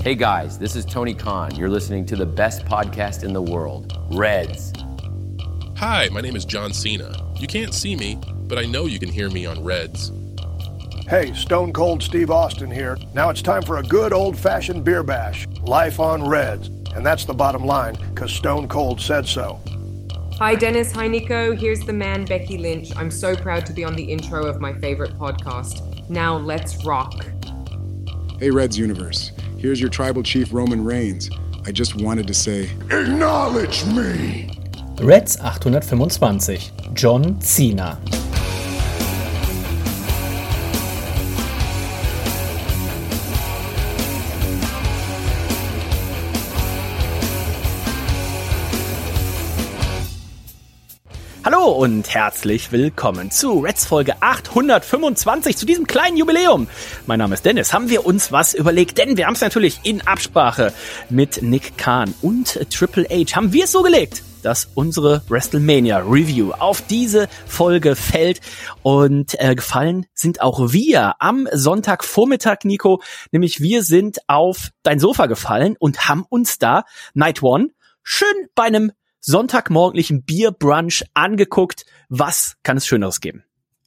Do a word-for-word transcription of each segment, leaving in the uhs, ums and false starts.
Hey guys, this is Tony Khan. You're listening to the best podcast in the world, Reds. Hi, my name is John Cena. You can't see me, but I know you can hear me on Reds. Hey, Stone Cold Steve Austin here. Now it's time for a good old-fashioned beer bash. Life on Reds. And that's the bottom line, because Stone Cold said so. Hi Dennis, hi Nico. Here's the man, Becky Lynch. I'm so proud to be on the intro of my favorite podcast. Now let's rock. Hey Reds Universe. Here's your tribal chief Roman Reigns. I just wanted to say, acknowledge me! Reds achthundertfünfundzwanzig. John Cena. Hallo und herzlich willkommen zu Reds Folge achthundertfünfundzwanzig, zu diesem kleinen Jubiläum. Mein Name ist Dennis. Haben wir uns was überlegt? Denn wir haben es natürlich in Absprache mit Nick Khan und Triple H. Haben wir es so gelegt, dass unsere WrestleMania Review auf diese Folge fällt. Und äh, gefallen sind auch wir am Sonntagvormittag, Nico. Nämlich wir sind auf dein Sofa gefallen und haben uns da Night One schön bei einem sonntagmorgendlichen Bierbrunch angeguckt. Was kann es Schöneres geben?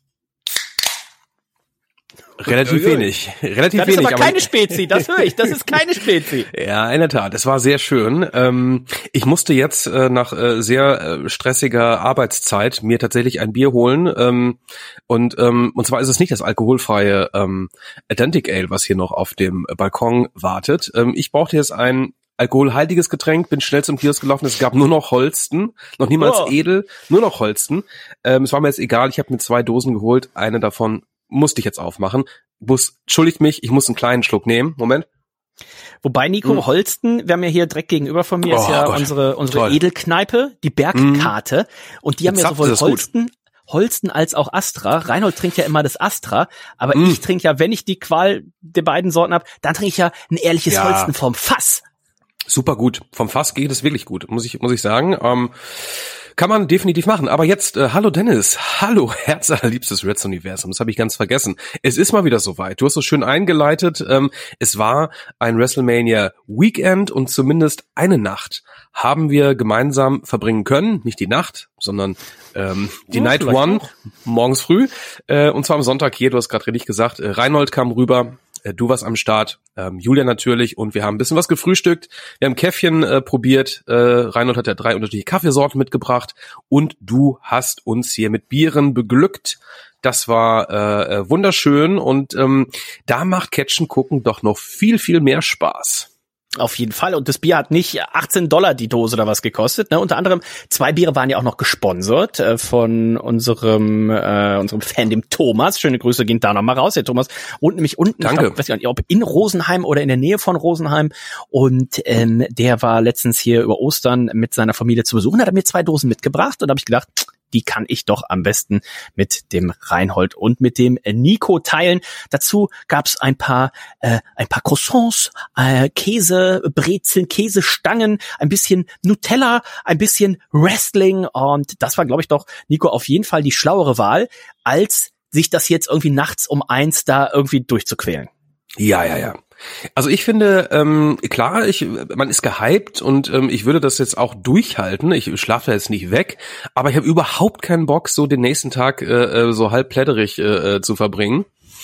Relativ wenig. Relativ das wenig. Das ist aber keine aber Spezi, das höre ich. Das ist keine Spezi. Ja, in der Tat. Es war sehr schön. Ähm, ich musste jetzt äh, nach äh, sehr äh, stressiger Arbeitszeit mir tatsächlich ein Bier holen. Ähm, und ähm, und zwar ist es nicht das alkoholfreie ähm, Atlantic Ale, was hier noch auf dem Balkon wartet. Ähm, ich brauchte jetzt ein alkoholhaltiges Getränk, bin schnell zum Kiosk gelaufen, es gab nur noch Holsten, noch niemals oh. edel, nur noch Holsten. Ähm, es war mir jetzt egal, ich habe mir zwei Dosen geholt, eine davon musste ich jetzt aufmachen. Muss, entschuldigt mich, ich muss einen kleinen Schluck nehmen. Moment. Wobei, Nico, hm. Holsten, wir haben ja hier direkt gegenüber von mir, ist oh ja Gott. unsere unsere Toll. Edelkneipe, die Bergkarte. Hm. Und die haben ja sowohl Holsten, gut. Holsten als auch Astra. Reinhold trinkt ja immer das Astra, aber hm. ich trinke ja, wenn ich die Qual der beiden Sorten habe, dann trinke ich ja ein ehrliches ja. Holsten vom Fass. Super gut. Vom Fass geht es wirklich gut, muss ich muss ich sagen. Ähm, kann man definitiv machen. Aber jetzt, äh, hallo Dennis, hallo herzallerliebstes Reds-Universum, das habe ich ganz vergessen. Es ist mal wieder soweit. Du hast so schön eingeleitet. Ähm, es war ein WrestleMania-Weekend und zumindest eine Nacht haben wir gemeinsam verbringen können. Nicht die Nacht, sondern ähm, die ja, Night One, auch. Morgens früh. Äh, und zwar am Sonntag hier, du hast gerade richtig gesagt, äh, Reinhold kam rüber. Du warst am Start, ähm, Julia natürlich, und wir haben ein bisschen was gefrühstückt. Wir haben Käffchen äh, probiert. Äh, Reinhold hat ja drei unterschiedliche Kaffeesorten mitgebracht und du hast uns hier mit Bieren beglückt. Das war äh, wunderschön und ähm, da macht Catchen gucken doch noch viel, viel mehr Spaß. Auf jeden Fall. Und das Bier hat nicht achtzehn Dollar die Dose oder was gekostet. Ne? Unter anderem zwei Biere waren ja auch noch gesponsert äh, von unserem äh, unserem Fan, dem Thomas. Schöne Grüße gehen da nochmal raus. Der Thomas wohnt nämlich unten, Danke. ich glaub, weiß gar nicht, ob in Rosenheim oder in der Nähe von Rosenheim. Und ähm, der war letztens hier über Ostern mit seiner Familie zu besuchen. Hat er mir zwei Dosen mitgebracht und da habe ich gedacht, die kann ich doch am besten mit dem Reinhold und mit dem Nico teilen. Dazu gab's ein paar äh, ein paar Croissants, äh, Käse, Brezeln, Käsestangen, ein bisschen Nutella, ein bisschen Wrestling und das war, glaube ich, doch, Nico, auf jeden Fall die schlauere Wahl, als sich das jetzt irgendwie nachts um eins da irgendwie durchzuquälen. Ja, ja, ja. Also ich finde, ähm, klar, ich, man ist gehypt und ähm, ich würde das jetzt auch durchhalten. Ich schlafe jetzt nicht weg, aber ich habe überhaupt keinen Bock, so den nächsten Tag äh, so halb plätterig äh, zu verbringen.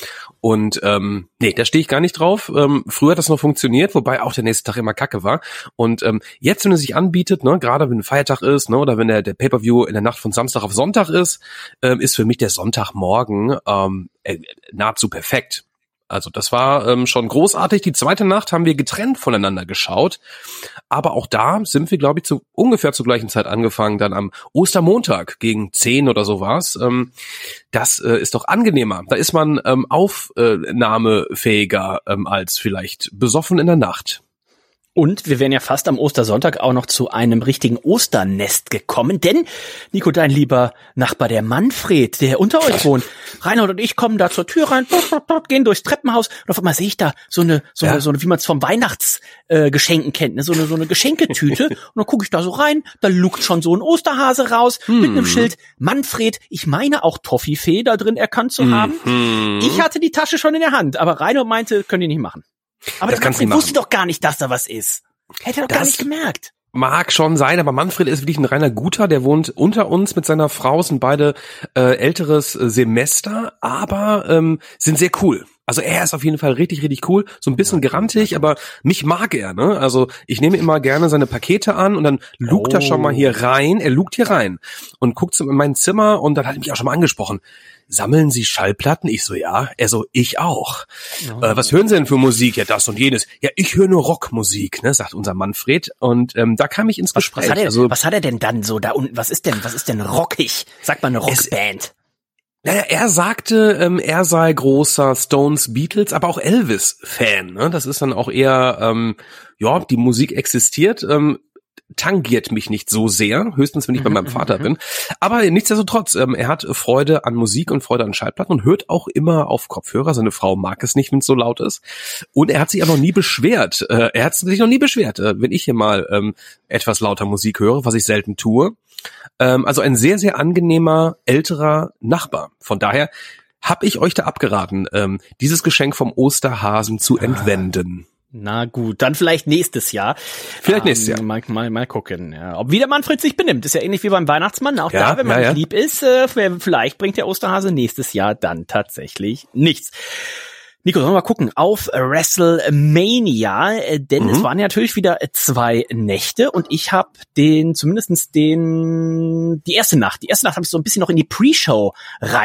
Und ähm, nee, da stehe ich gar nicht drauf. Ähm, früher hat das noch funktioniert, wobei auch der nächste Tag immer kacke war. Und ähm, jetzt, wenn es sich anbietet, ne, gerade wenn ein Feiertag ist, ne, oder wenn der, der Pay-Per-View in der Nacht von Samstag auf Sonntag ist, ähm, ist für mich der Sonntagmorgen ähm, äh, nahezu perfekt. Also das war ähm, schon großartig. Die zweite Nacht haben wir getrennt voneinander geschaut. Aber auch da sind wir, glaube ich, zu ungefähr zur gleichen Zeit angefangen. Dann am Ostermontag gegen zehn oder so war's. Ähm, das äh, ist doch angenehmer. Da ist man ähm, aufnahmefähiger ähm, als vielleicht besoffen in der Nacht. Und wir wären ja fast am Ostersonntag auch noch zu einem richtigen Osternest gekommen, denn, Nico, dein lieber Nachbar, der Manfred, der unter euch wohnt, Reinhold und ich kommen da zur Tür rein, gehen durchs Treppenhaus und auf einmal sehe ich da so eine, so eine, ja. so eine, wie man es vom Weihnachtsgeschenken äh, kennt, ne? so eine, so eine Geschenketüte und dann gucke ich da so rein, da lugt schon so ein Osterhase raus hm. mit einem Schild Manfred, ich meine auch Toffifee da drin erkannt zu haben. Hm. Ich hatte die Tasche schon in der Hand, aber Reinhold meinte, können die nicht machen. Aber das der kannst du Manfred nicht wusste machen. doch gar nicht, dass da was ist. Hätte er doch Das- gar nicht gemerkt. Mag schon sein, aber Manfred ist wirklich ein reiner Guter, der wohnt unter uns mit seiner Frau, sind beide äh, älteres äh, Semester, aber ähm, sind sehr cool. Also er ist auf jeden Fall richtig, richtig cool, so ein bisschen grantig, aber mich mag er, ne? Also ich nehme immer gerne seine Pakete an und dann lugt Oh. er schon mal hier rein, er lugt hier rein und guckt so in mein Zimmer und dann hat er mich auch schon mal angesprochen. Sammeln Sie Schallplatten? Ich so, ja. Er so, ich auch. Oh. Äh, was hören Sie denn für Musik? Ja, das und jenes. Ja, ich höre nur Rockmusik, ne, sagt unser Manfred. Und ähm, da kam ich ins Was, Gespräch. was, hat er, also, was hat er denn dann so da unten? Was ist denn, was ist denn rockig? Sag mal eine Rockband. naja, er sagte, ähm, er sei großer Stones, Beatles, aber auch Elvis-Fan. Ne? Das ist dann auch eher, ähm, ja, die Musik existiert. Ähm, tangiert mich nicht so sehr, höchstens wenn ich bei meinem Vater bin. Aber nichtsdestotrotz, ähm, er hat Freude an Musik und Freude an Schallplatten und hört auch immer auf Kopfhörer. Seine Frau mag es nicht, wenn es so laut ist. Und er hat sich aber noch nie beschwert. Äh, er hat sich noch nie beschwert, äh, wenn ich hier mal ähm, etwas lauter Musik höre, was ich selten tue. Ähm, also ein sehr, sehr angenehmer, älterer Nachbar. Von daher habe ich euch da abgeraten, ähm, dieses Geschenk vom Osterhasen zu entwenden. Na gut, dann vielleicht nächstes Jahr. Vielleicht nächstes Jahr. Ähm, Mal, mal, mal gucken, ja. Ob wie der Manfred sich benimmt. Ist ja ähnlich wie beim Weihnachtsmann. Auch Ja, da, wenn man ja, ja. nicht lieb ist, äh, vielleicht bringt der Osterhase nächstes Jahr dann tatsächlich nichts. Nico, sollen wir mal gucken auf WrestleMania, äh, denn Mhm. es waren ja natürlich wieder äh, zwei Nächte und ich habe den, zumindestens den, die erste Nacht, die erste Nacht habe ich so ein bisschen noch in die Pre-Show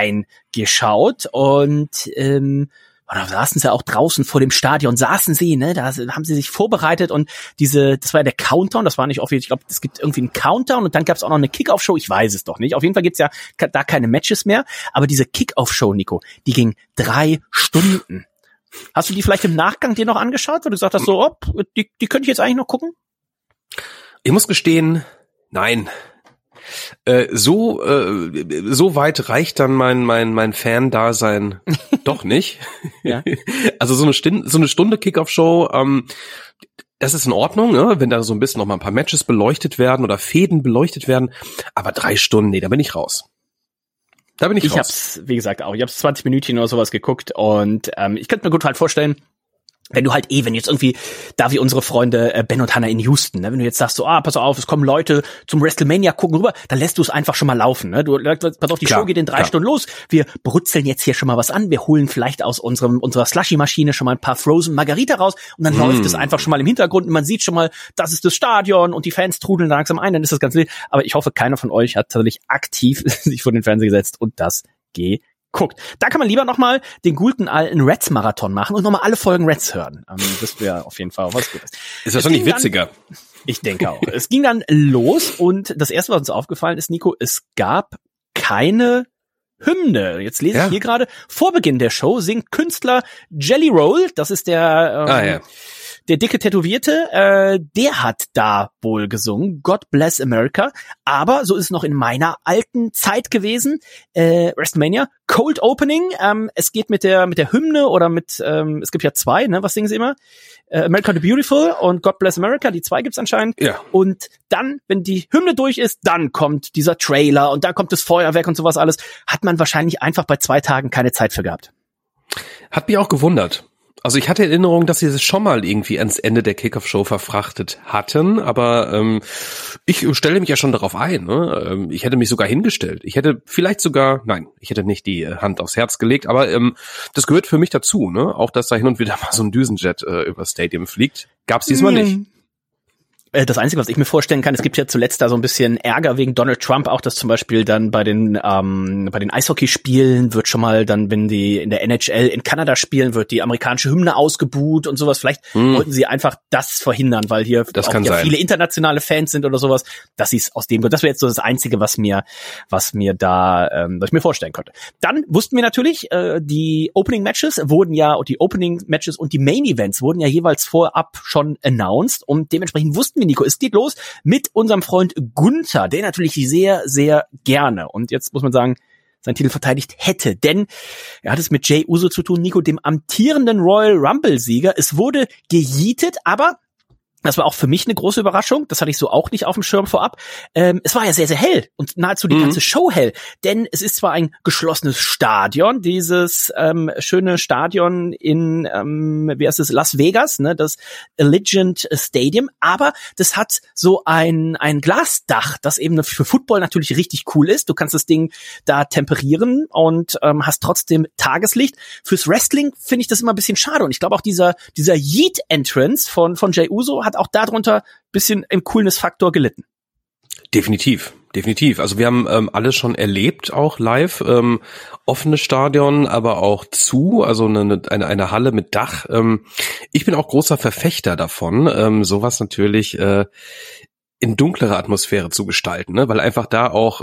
reingeschaut und ähm, da saßen sie auch draußen vor dem Stadion, saßen sie, ne, da haben sie sich vorbereitet und diese, das war ja der Countdown, das war nicht offiziell, ich glaube, es gibt irgendwie einen Countdown und dann gab es auch noch eine Kick-Off-Show, ich weiß es doch nicht, auf jeden Fall gibt's ja da keine Matches mehr, aber diese Kick-Off-Show, Nico, die ging drei Stunden. Hast du die vielleicht im Nachgang dir noch angeschaut, wo du gesagt hast, so, oh, die, die könnte ich jetzt eigentlich noch gucken? Ich muss gestehen, nein. Äh, so äh, so weit reicht dann mein mein mein Fan-Dasein doch nicht. Ja. Also so eine Stunde, so eine Stunde Kickoff-Show, ähm, das ist in Ordnung, ne? Wenn da so ein bisschen noch mal ein paar Matches beleuchtet werden oder Fäden beleuchtet werden. Aber drei Stunden, nee, da bin ich raus. Da bin ich, Ich raus. hab's, wie gesagt, auch, ich hab's zwanzig Minütchen oder sowas geguckt und ähm, ich könnte mir gut halt vorstellen, wenn du halt eh, wenn jetzt irgendwie, da wie unsere Freunde äh, Ben und Hannah in Houston, ne, wenn du jetzt sagst so, ah, pass auf, es kommen Leute zum WrestleMania gucken rüber, dann lässt du es einfach schon mal laufen, ne? Du, pass auf, die Klar, Show geht in drei klar. Stunden los, wir brutzeln jetzt hier schon mal was an, wir holen vielleicht aus unserem unserer Slushy-Maschine schon mal ein paar Frozen Margarita raus und dann mm. läuft es einfach schon mal im Hintergrund und man sieht schon mal, das ist das Stadion und die Fans trudeln langsam ein, dann ist das ganz wild. Aber ich hoffe, keiner von euch hat tatsächlich aktiv sich vor den Fernseher gesetzt und das geht. Guckt. Da kann man lieber nochmal den guten alten Reds-Marathon machen und nochmal alle Folgen Reds hören. Ähm, das wäre auf jeden Fall was Gutes. Ist das doch nicht witziger? Dann, ich denke auch. Es ging dann los und das erste, was uns aufgefallen ist, Nico, es gab keine Hymne. Jetzt lese Ja. ich hier gerade, vor Beginn der Show singt Künstler Jelly Roll, das ist der ähm, Ah, ja. der dicke Tätowierte, äh, der hat da wohl gesungen, God Bless America, aber so ist es noch in meiner alten Zeit gewesen, äh, WrestleMania, Cold Opening, ähm, es geht mit der mit der Hymne oder mit, ähm, es gibt ja zwei, ne, was singen sie immer? Äh, America the Beautiful und God Bless America, die zwei gibt's anscheinend. Ja. Und dann, wenn die Hymne durch ist, dann kommt dieser Trailer und dann kommt das Feuerwerk und sowas alles. Hat man wahrscheinlich einfach bei zwei Tagen keine Zeit für gehabt. Hat mich auch gewundert. Also ich hatte Erinnerung, dass sie es schon mal irgendwie ans Ende der Kickoff-Show verfrachtet hatten, aber ähm, ich stelle mich ja schon darauf ein. Ne? Ähm, ich hätte mich sogar hingestellt. Ich hätte vielleicht sogar, nein, ich hätte nicht die Hand aufs Herz gelegt, aber ähm, das gehört für mich dazu. Ne? Auch, dass da hin und wieder mal so ein Düsenjet äh, über das Stadium fliegt. Gab's diesmal nicht. Das Einzige, was ich mir vorstellen kann, es gibt ja zuletzt da so ein bisschen Ärger wegen Donald Trump, auch dass zum Beispiel dann bei den ähm, bei den Eishockeyspielen wird schon mal dann, wenn die in der N H L in Kanada spielen, wird die amerikanische Hymne ausgebuht und sowas. Vielleicht hm. wollten sie einfach das verhindern, weil hier das auch kann ja sein. viele internationale Fans sind oder sowas, dass sie es aus dem Grund. Das wäre jetzt so das Einzige, was mir was mir da ähm, was ich mir vorstellen konnte. Dann wussten wir natürlich, äh, die Opening Matches wurden ja und die Opening Matches und die Main Events wurden ja jeweils vorab schon announced und dementsprechend wussten wir, Nico, es geht los mit unserem Freund Gunther, der natürlich sehr, sehr gerne und jetzt muss man sagen, seinen Titel verteidigt hätte, denn er hat es mit Jey Uso zu tun, Nico, dem amtierenden Royal Rumble-Sieger. Es wurde gejietet, aber Das war auch für mich eine große Überraschung. Das hatte ich so auch nicht auf dem Schirm vorab. Ähm, es war ja sehr, sehr hell und nahezu die mhm. ganze Show hell. Denn es ist zwar ein geschlossenes Stadion, dieses ähm, schöne Stadion in, ähm, wie heißt es, Las Vegas, ne, das Allegiant Stadium, aber das hat so ein ein Glasdach, das eben für Football natürlich richtig cool ist. Du kannst das Ding da temperieren und ähm, hast trotzdem Tageslicht. Fürs Wrestling finde ich das immer ein bisschen schade. Und ich glaube auch dieser dieser Yeet-Entrance von von Jey Uso hat auch darunter bisschen im Coolness-Faktor gelitten. Definitiv, definitiv. Also wir haben ähm, alles schon erlebt, auch live. Ähm, offene Stadion, aber auch zu, also eine, eine, eine Halle mit Dach. Ähm, ich bin auch großer Verfechter davon, ähm, sowas natürlich äh, in dunklere Atmosphäre zu gestalten, ne? Weil einfach da auch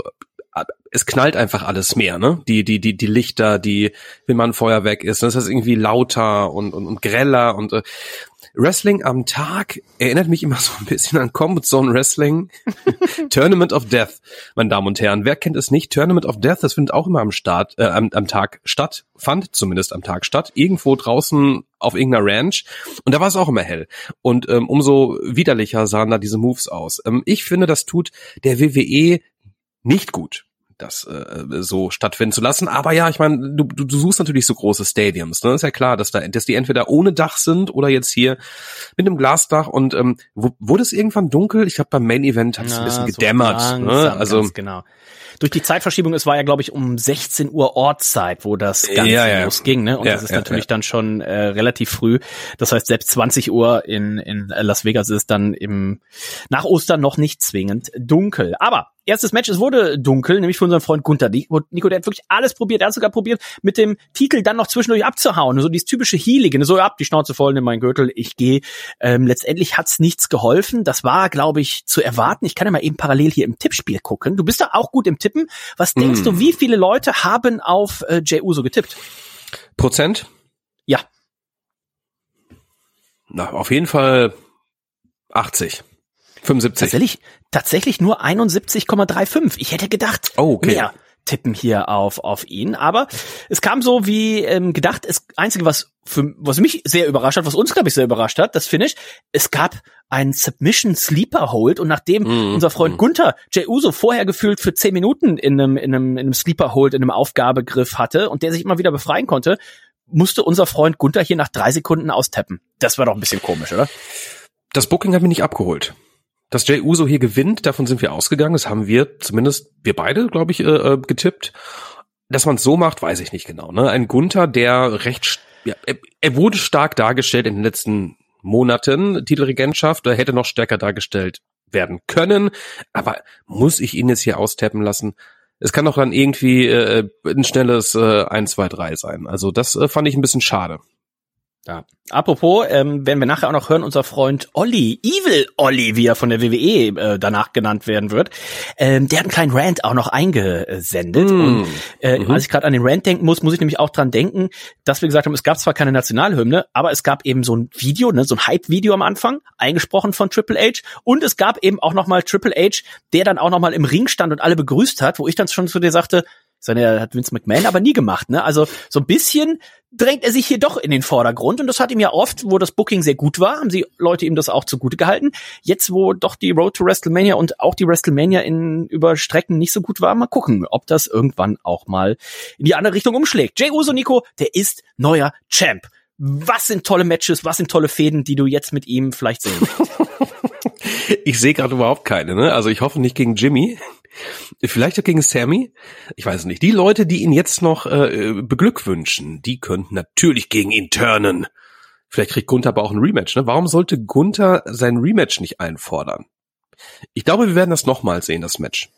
es knallt einfach alles mehr, ne? Die, die, die, die Lichter, die, wenn man Feuerwerk ist, das ist irgendwie lauter und, und, und greller und äh, Wrestling am Tag erinnert mich immer so ein bisschen an Combat Zone Wrestling. Tournament of Death, meine Damen und Herren. Wer kennt es nicht? Tournament of Death, das findet auch immer am Start, äh, am, am Tag statt, fand zumindest am Tag statt, irgendwo draußen auf irgendeiner Ranch. Und da war es auch immer hell. Und ähm, umso widerlicher sahen da diese Moves aus. Ähm, ich finde, das tut der W W E nicht gut, das äh, so stattfinden zu lassen. Aber ja, ich meine, du, du, du suchst natürlich so große Stadiums. Ne? Ist ja klar, dass da, dass die entweder ohne Dach sind oder jetzt hier mit einem Glasdach. Und ähm, wurde es irgendwann dunkel? Ich glaube, beim Main Event hat es ein bisschen so gedämmert. Langsam, ne? Also ganz genau. Durch die Zeitverschiebung, es war ja, glaube ich, um sechzehn Uhr Ortszeit, wo das Ganze ja, ja. losging, ne? Und ja, das ist ja, natürlich ja. dann schon äh, relativ früh. Das heißt, selbst zwanzig Uhr in in Las Vegas ist dann im nach Ostern noch nicht zwingend dunkel. Aber erstes Match, es wurde dunkel, nämlich für unseren Freund Gunther. Nico, der hat wirklich alles probiert. Er hat sogar probiert, mit dem Titel dann noch zwischendurch abzuhauen. So dieses typische Healige, so ab, die Schnauze voll, nimm meinen Gürtel, ich gehe. Ähm, letztendlich hat's nichts geholfen. Das war, glaube ich, zu erwarten. Ich kann ja mal eben parallel hier im Tippspiel gucken. Du bist da auch gut im Tippen. Was denkst mm. du, wie viele Leute haben auf äh, Jey Uso getippt? Prozent? Ja. Na, auf jeden Fall achtzig. fünfundsiebzig. Tatsächlich, tatsächlich nur einundsiebzig Komma fünfunddreißig. Ich hätte gedacht, oh, okay. mehr tippen hier auf auf ihn, aber es kam so wie ähm, gedacht. Das Einzige, was für was mich sehr überrascht hat, was uns glaube ich sehr überrascht hat, das Finish, es gab einen Submission Sleeper Hold und nachdem mm, unser Freund mm. Gunther Jey Uso vorher gefühlt für zehn Minuten in einem in einem in einem Sleeper Hold in einem Aufgabegriff hatte und der sich immer wieder befreien konnte, musste unser Freund Gunther hier nach drei Sekunden austappen. Das war doch ein bisschen komisch, oder? Das Booking hat mich nicht abgeholt. Dass Jey Uso hier gewinnt, davon sind wir ausgegangen. Das haben wir, zumindest wir beide, glaube ich, äh, getippt. Dass man es so macht, weiß ich nicht genau. Ne? Ein Gunther, der recht, ja, er, er wurde stark dargestellt in den letzten Monaten, Titelregentschaft, er hätte noch stärker dargestellt werden können. Aber muss ich ihn jetzt hier austappen lassen? Es kann doch dann irgendwie äh, ein schnelles äh, eins, zwei, drei sein. Also das äh, fand ich ein bisschen schade. Ja. Apropos, ähm, werden wir nachher auch noch hören, unser Freund Olli, Evil Olli, wie er von der W W E äh, danach genannt werden wird, ähm, der hat einen kleinen Rant auch noch eingesendet. Mm. Und äh, mhm. als ich gerade an den Rant denken muss, muss ich nämlich auch dran denken, dass wir gesagt haben, es gab zwar keine Nationalhymne, aber es gab eben so ein Video, ne, so ein Hype-Video am Anfang, eingesprochen von Triple H. Und es gab eben auch nochmal Triple H, der dann auch nochmal im Ring stand und alle begrüßt hat, wo ich dann schon zu dir sagte, sondern hat Vince McMahon aber nie gemacht, ne? Also so ein bisschen drängt er sich hier doch in den Vordergrund und das hat ihm ja oft, wo das Booking sehr gut war, haben sie Leute ihm das auch zugute gehalten. Jetzt, wo doch die Road to WrestleMania und auch die WrestleMania in über Strecken nicht so gut war, mal gucken, ob das irgendwann auch mal in die andere Richtung umschlägt. Jey Uso, Nico, der ist neuer Champ. Was sind tolle Matches, was sind tolle Fäden, die du jetzt mit ihm vielleicht sehen willst? Ich sehe gerade überhaupt keine, ne? Also ich hoffe nicht gegen Jimmy. Vielleicht auch gegen Sammy. Ich weiß es nicht. Die Leute, die ihn jetzt noch äh, beglückwünschen, die könnten natürlich gegen ihn turnen. Vielleicht kriegt Gunther aber auch ein Rematch. Ne? Warum sollte Gunther sein Rematch nicht einfordern? Ich glaube, wir werden das nochmal sehen, das Match.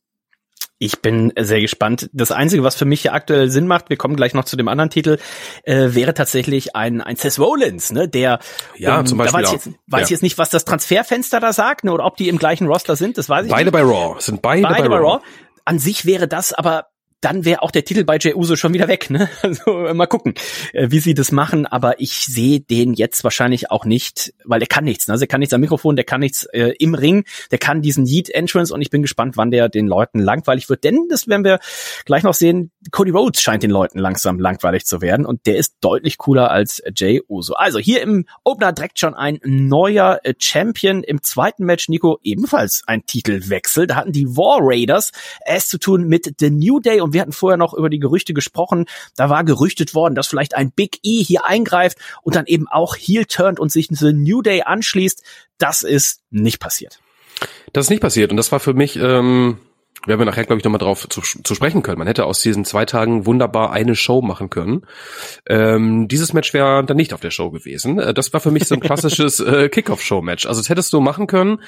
Ich bin sehr gespannt. Das Einzige, was für mich hier aktuell Sinn macht, wir kommen gleich noch zu dem anderen Titel, äh, wäre tatsächlich ein ein Seth Rollins, ne, der ja um, zum Beispiel da weiß auch. ich jetzt, weiß ja. jetzt nicht, was das Transferfenster da sagt, ne, oder ob die im gleichen Roster sind, das weiß ich beide nicht. Beide bei Raw, sind beide, beide bei, bei Raw. Raw. An sich wäre das aber dann wäre auch der Titel bei Jey Uso schon wieder weg, ne? Also mal gucken, wie sie das machen, aber ich sehe den jetzt wahrscheinlich auch nicht, weil der kann nichts, ne? Also der kann nichts am Mikrofon, der kann nichts äh, im Ring, der kann diesen Yeet Entrance und ich bin gespannt, wann der den Leuten langweilig wird, denn das werden wir gleich noch sehen, Cody Rhodes scheint den Leuten langsam langweilig zu werden und der ist deutlich cooler als Jey Uso. Also hier im Opener direkt schon ein neuer äh, Champion, im zweiten Match, Nico, ebenfalls ein Titelwechsel, da hatten die War Raiders es zu tun mit The New Day und wir hatten vorher noch über die Gerüchte gesprochen. Da war gerüchtet worden, dass vielleicht ein Big E hier eingreift und dann eben auch heel turnt und sich The New Day anschließt. Das ist nicht passiert. Das ist nicht passiert und das war für mich, ähm, werden wir nachher, glaube ich, nochmal drauf zu, zu sprechen können. Man hätte aus diesen zwei Tagen wunderbar eine Show machen können. Ähm, dieses Match wäre dann nicht auf der Show gewesen. Das war für mich so ein klassisches äh, Kickoff-Show-Match. Also das hättest du machen können.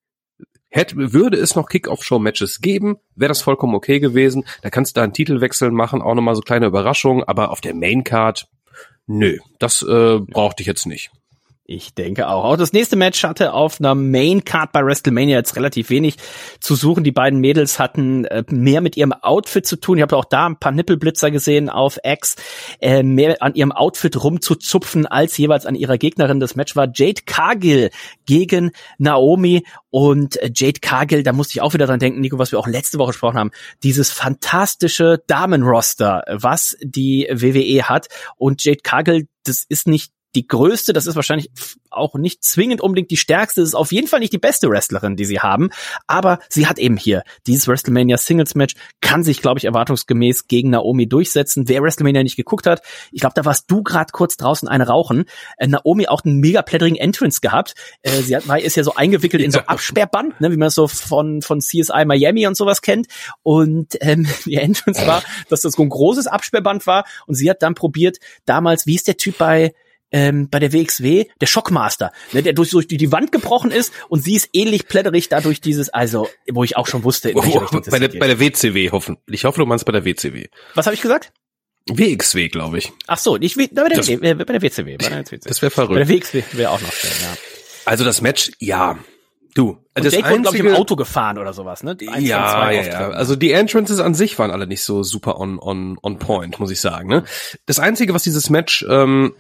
Hätte, würde es noch Kick-Off-Show-Matches geben, wäre das vollkommen okay gewesen. Da kannst du da einen Titelwechsel machen, auch nochmal so kleine Überraschungen, aber auf der Main-Card, nö, das äh, brauchte ich jetzt nicht. Ich denke auch. Auch das nächste Match hatte auf einer Main-Card bei WrestleMania jetzt relativ wenig zu suchen. Die beiden Mädels hatten äh, mehr mit ihrem Outfit zu tun. Ich habe auch da ein paar Nippelblitzer gesehen auf X. Äh, mehr an ihrem Outfit rumzuzupfen als jeweils an ihrer Gegnerin. Das Match war Jade Cargill gegen Naomi. Und äh, Jade Cargill, da musste ich auch wieder dran denken, Nico, was wir auch letzte Woche gesprochen haben. Dieses fantastische Damenroster, was die W W E hat. Und Jade Cargill, das ist nicht die größte, das ist wahrscheinlich auch nicht zwingend unbedingt die stärkste, das ist auf jeden Fall nicht die beste Wrestlerin, die sie haben, aber sie hat eben hier dieses WrestleMania Singles Match, kann sich, glaube ich, erwartungsgemäß gegen Naomi durchsetzen. Wer WrestleMania nicht geguckt hat, ich glaube, da warst du gerade kurz draußen eine rauchen. Äh, Naomi auch einen mega plätterigen Entrance gehabt. Äh, sie hat, war, ist ja so eingewickelt in so Absperrband, ne, wie man das so von von C S I Miami und sowas kennt. Und ähm, die Entrance war, dass das so ein großes Absperrband war und sie hat dann probiert, damals, wie ist der Typ bei Ähm, bei der W X W, der Shockmaster, ne, der durch, durch die, die Wand gebrochen ist und sie ist ähnlich plätterig dadurch dieses, also, wo ich auch schon wusste, in welche Richtung das bei der, geht. bei der W C W hoffen. Ich hoffe, du meinst bei der W C W. Was habe ich gesagt? W X W, glaube ich. Ach so, nicht bei der, das, w, bei der W C W. Bei der W C W. Das wäre verrückt. Bei der W X W wäre auch noch schön, ja. Also das Match, ja. Du, und das Jake wurde, glaube ich, im einzige- Auto gefahren oder sowas, ne? Eins ja, von zwei ja, Auftritten. ja. Also die Entrances an sich waren alle nicht so super on on on point, muss ich sagen. Ne? Das Einzige, was dieses Match, ähm,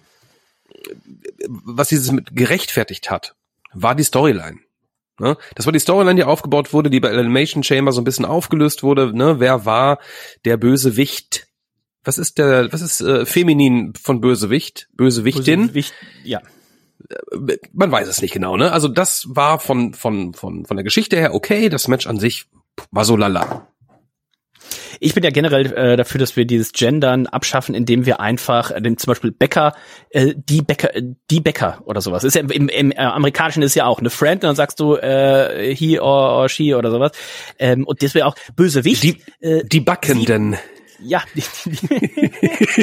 was dieses mit gerechtfertigt hat, war die Storyline. Ne? Das war die Storyline, die aufgebaut wurde, die bei Elimination Chamber so ein bisschen aufgelöst wurde. Ne? Wer war der Bösewicht? Was ist der? Was ist äh, feminin von Bösewicht? Bösewichtin? Bösewicht, ja. Man weiß es nicht genau, ne? Also das war von von von von der Geschichte her okay. Das Match an sich war so lala. Ich bin ja generell äh, dafür, dass wir dieses Gendern abschaffen, indem wir einfach äh, den, zum Beispiel Bäcker, äh, die Bäcker, äh, die Bäcker oder sowas. Ist ja im, im, im äh, Amerikanischen ist ja auch eine Friend und dann sagst du äh, he or, or she oder sowas. Ähm, und das wäre auch Bösewicht. Die, äh, die Backenden. Ja, die, die,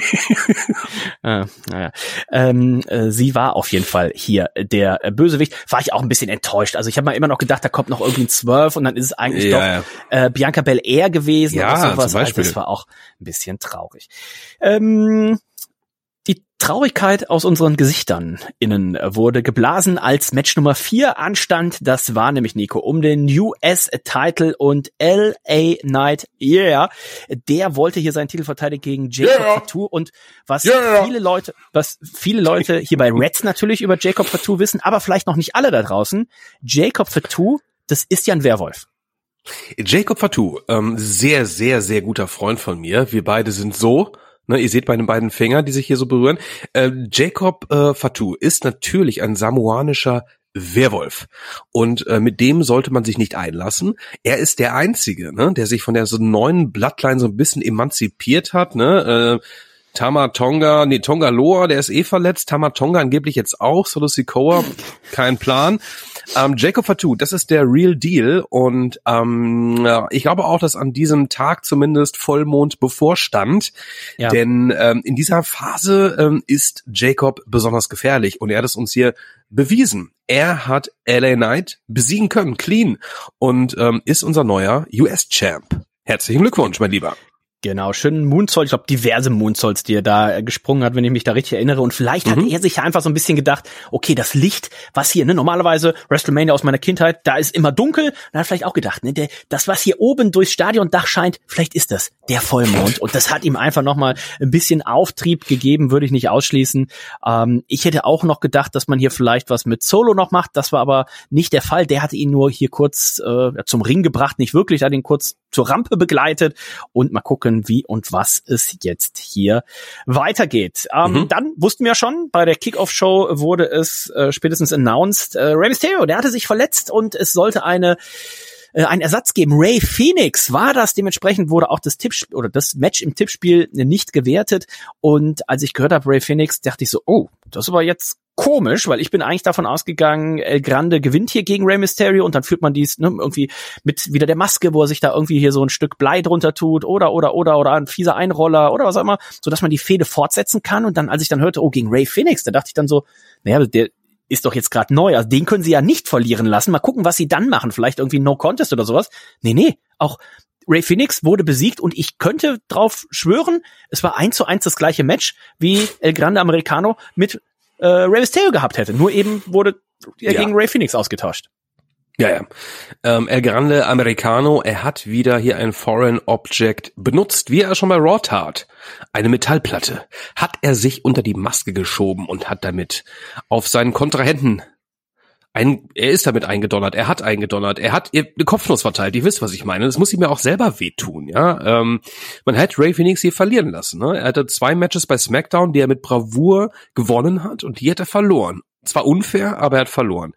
ah, naja. Ähm, äh, sie war auf jeden Fall hier der äh, Bösewicht. War ich auch ein bisschen enttäuscht. Also ich habe mal immer noch gedacht, da kommt noch irgendwie ein Swerve und dann ist es eigentlich Ja, doch ja. Äh, Bianca Belair gewesen Ja, oder sowas. zum Beispiel. Also das war auch ein bisschen traurig. Ähm, die Traurigkeit aus unseren Gesichtern innen wurde geblasen, als Match Nummer vier anstand. Das war nämlich, Nico, um den U S-Title und L A Knight, yeah, der wollte hier seinen Titel verteidigen gegen Jacob Yeah. Fatu. Und was Yeah. viele Leute, was viele Leute hier bei Reds natürlich über Jacob Fatu wissen, aber vielleicht noch nicht alle da draußen, Jacob Fatu, das ist ja ein Werwolf. Jacob Fatu, ähm, sehr, sehr, sehr guter Freund von mir. Wir beide sind so, ne, ihr seht bei den beiden Fingern, die sich hier so berühren. Äh, Jacob äh, Fatu ist natürlich ein samoanischer Werwolf. Und äh, mit dem sollte man sich nicht einlassen. Er ist der Einzige, ne, der sich von der so neuen Bloodline so ein bisschen emanzipiert hat, ne, äh, Tama Tonga, nee, Tonga Loa, der ist eh verletzt. Tama Tonga angeblich jetzt auch. Solo Sikoa, kein Plan. Ähm, Jacob Fatu, das ist der Real Deal. Und ähm, ja, ich glaube auch, dass an diesem Tag zumindest Vollmond bevorstand. Ja. Denn ähm, in dieser Phase ähm, ist Jacob besonders gefährlich. Und er hat es uns hier bewiesen. Er hat L A Knight besiegen können, clean. Und ähm, ist unser neuer U S-Champ. Herzlichen Glückwunsch, mein Lieber. Genau, schönen Moonsault, ich glaube diverse Moonsaults, die er da äh, gesprungen hat, wenn ich mich da richtig erinnere. Und vielleicht mhm. hat er sich ja einfach so ein bisschen gedacht, okay, das Licht, was hier, ne, normalerweise WrestleMania aus meiner Kindheit, da ist immer dunkel. Dann hat er vielleicht auch gedacht, ne, der, das, was hier oben durchs Stadiondach scheint, vielleicht ist das der Vollmond. Und das hat ihm einfach nochmal ein bisschen Auftrieb gegeben, würde ich nicht ausschließen. Ähm, ich hätte auch noch gedacht, dass man hier vielleicht was mit Solo noch macht. Das war aber nicht der Fall. Der hatte ihn nur hier kurz äh, zum Ring gebracht, nicht wirklich, hat ihn kurz zur Rampe begleitet und mal gucken, wie und was es jetzt hier weitergeht. Ähm, mhm. Dann wussten wir schon, bei der Kickoff-Show wurde es äh, spätestens announced, äh, Rey Mysterio, der hatte sich verletzt und es sollte eine äh, einen Ersatz geben. Rey Fenix war das, dementsprechend wurde auch das Tippspiel oder das Match im Tippspiel nicht gewertet und als ich gehört habe, Rey Fenix, dachte ich so, oh, das ist aber jetzt komisch, weil ich bin eigentlich davon ausgegangen, El Grande gewinnt hier gegen Rey Mysterio und dann führt man dies, ne, irgendwie mit wieder der Maske, wo er sich da irgendwie hier so ein Stück Blei drunter tut oder, oder, oder, oder ein fieser Einroller oder was auch immer, sodass man die Fehde fortsetzen kann und dann, als ich dann hörte, oh, gegen Rey Fenix, da dachte ich dann so, naja, der ist doch jetzt gerade neu, also den können sie ja nicht verlieren lassen, mal gucken, was sie dann machen, vielleicht irgendwie No Contest oder sowas. Nee, nee, auch Rey Fenix wurde besiegt und ich könnte drauf schwören, es war eins zu eins das gleiche Match wie El Grande Americano mit äh, Rey Mysterio gehabt hätte. Nur eben wurde er ja. gegen Rey Fenix ausgetauscht. Ja, ja. Ähm, El Grande Americano, er hat wieder hier ein Foreign Object benutzt, wie er schon bei Raw tat. Eine Metallplatte. Hat er sich unter die Maske geschoben und hat damit auf seinen Kontrahenten Ein, er ist damit eingedonnert, er hat eingedonnert, er hat eine Kopfnuss verteilt, ihr wisst, was ich meine. Das muss ihm ja auch selber wehtun, ja. Ähm, man hätte Rey Fenix hier verlieren lassen, ne? Er hatte zwei Matches bei SmackDown, die er mit Bravour gewonnen hat und die hat er verloren. Zwar unfair, aber er hat verloren.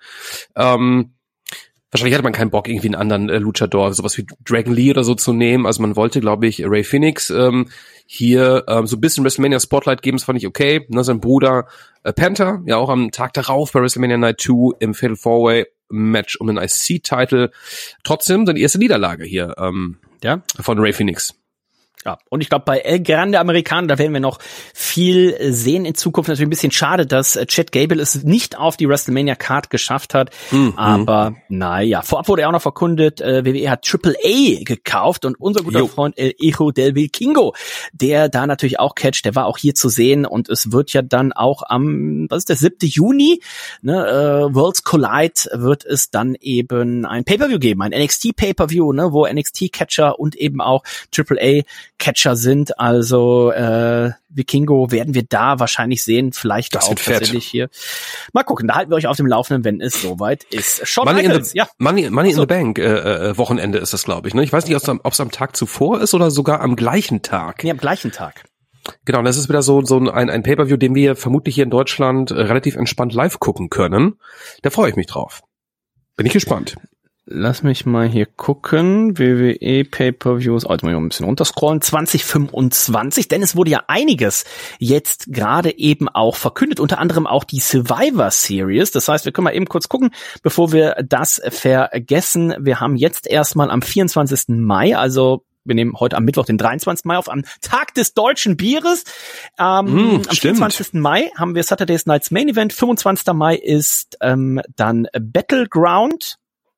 Ähm, wahrscheinlich hatte man keinen Bock, irgendwie einen anderen äh, Luchador, sowas wie Dragon Lee oder so zu nehmen. Also man wollte, glaube ich, Rey Fenix ähm, hier ähm, so ein bisschen WrestleMania Spotlight geben, das fand ich okay. Ne, sein Bruder äh, Panther, ja auch am Tag darauf bei WrestleMania Night zwei im Fatal Four-Way Match um den I C-Title. Trotzdem seine erste Niederlage hier ähm, ja, von Rey Fenix. Ja, und ich glaube, bei El Grande Americano, da werden wir noch viel sehen in Zukunft. Natürlich ein bisschen schade, dass Chad Gable es nicht auf die WrestleMania-Card geschafft hat. Mhm. Aber naja, vorab wurde ja auch noch verkündet, äh, W W E hat Triple A gekauft und unser guter jo. Freund El Hijo del Vikingo, der da natürlich auch catcht, der war auch hier zu sehen und es wird ja dann auch am, was ist der, siebten Juni, ne, äh, Worlds Collide wird es dann eben ein Pay-Per-View geben, ein N X T-Pay-Per-View, ne, wo N X T-Catcher und eben auch Triple A Catcher sind, also äh, Vikingo werden wir da wahrscheinlich sehen, vielleicht das auch tatsächlich hier. Mal gucken, da halten wir euch auf dem Laufenden, wenn es soweit ist. Shawn Money Michaels, in the, ja. Money, Money in so. the Bank äh, äh, Wochenende ist das, glaube ich. Ne? Ich weiß nicht, ob es am Tag zuvor ist oder sogar am gleichen Tag. Nee, am gleichen Tag. Genau, das ist wieder so so ein, ein Pay-Per-View, den wir vermutlich hier in Deutschland äh, relativ entspannt live gucken können. Da freue ich mich drauf. Bin ich gespannt. Lass mich mal hier gucken. W W E Pay-Per-Views. Oh, jetzt muss ich mal ein bisschen runterscrollen. zwanzig fünfundzwanzig, denn es wurde ja einiges jetzt gerade eben auch verkündet. Unter anderem auch die Survivor Series. Das heißt, wir können mal eben kurz gucken, bevor wir das vergessen. Wir haben jetzt erstmal am vierundzwanzigsten Mai, also wir nehmen heute am Mittwoch, den dreiundzwanzigsten Mai auf, am Tag des deutschen Bieres. Ähm, mm, am vierundzwanzigsten Mai haben wir Saturday's Night's Main Event. fünfundzwanzigsten Mai ist ähm, dann Battleground.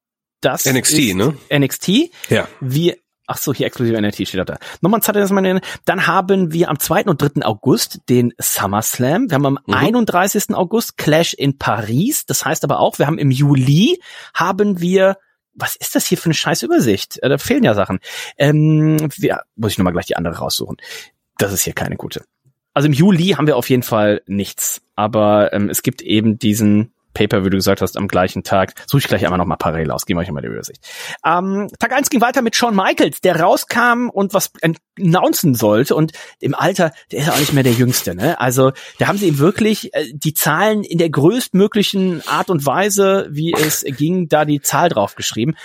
Das N X T, ist ne? N X T. Ja. Wir, ach so, hier exklusive N X T steht da. Nochmal Zeit, dass man, dann haben wir am zweiten und dritten August den SummerSlam. Wir haben am mhm. einunddreißigsten August Clash in Paris. Das heißt aber auch, wir haben im Juli haben wir, was ist das hier für eine scheiß Übersicht? Da fehlen ja Sachen. Ähm, wir, muss ich nochmal gleich die andere raussuchen. Das ist hier keine gute. Also im Juli haben wir auf jeden Fall nichts. Aber ähm, es gibt eben diesen Paper, wie du gesagt hast, am gleichen Tag. Suche ich gleich einmal nochmal parallel aus. Geben wir euch mal die Übersicht. Ähm, Tag eins ging weiter mit Shawn Michaels, der rauskam und was announcen sollte. Und im Alter, der ist auch nicht mehr der Jüngste, ne? Also, da haben sie ihm wirklich äh, die Zahlen in der größtmöglichen Art und Weise, wie es ging, da die Zahl drauf geschrieben.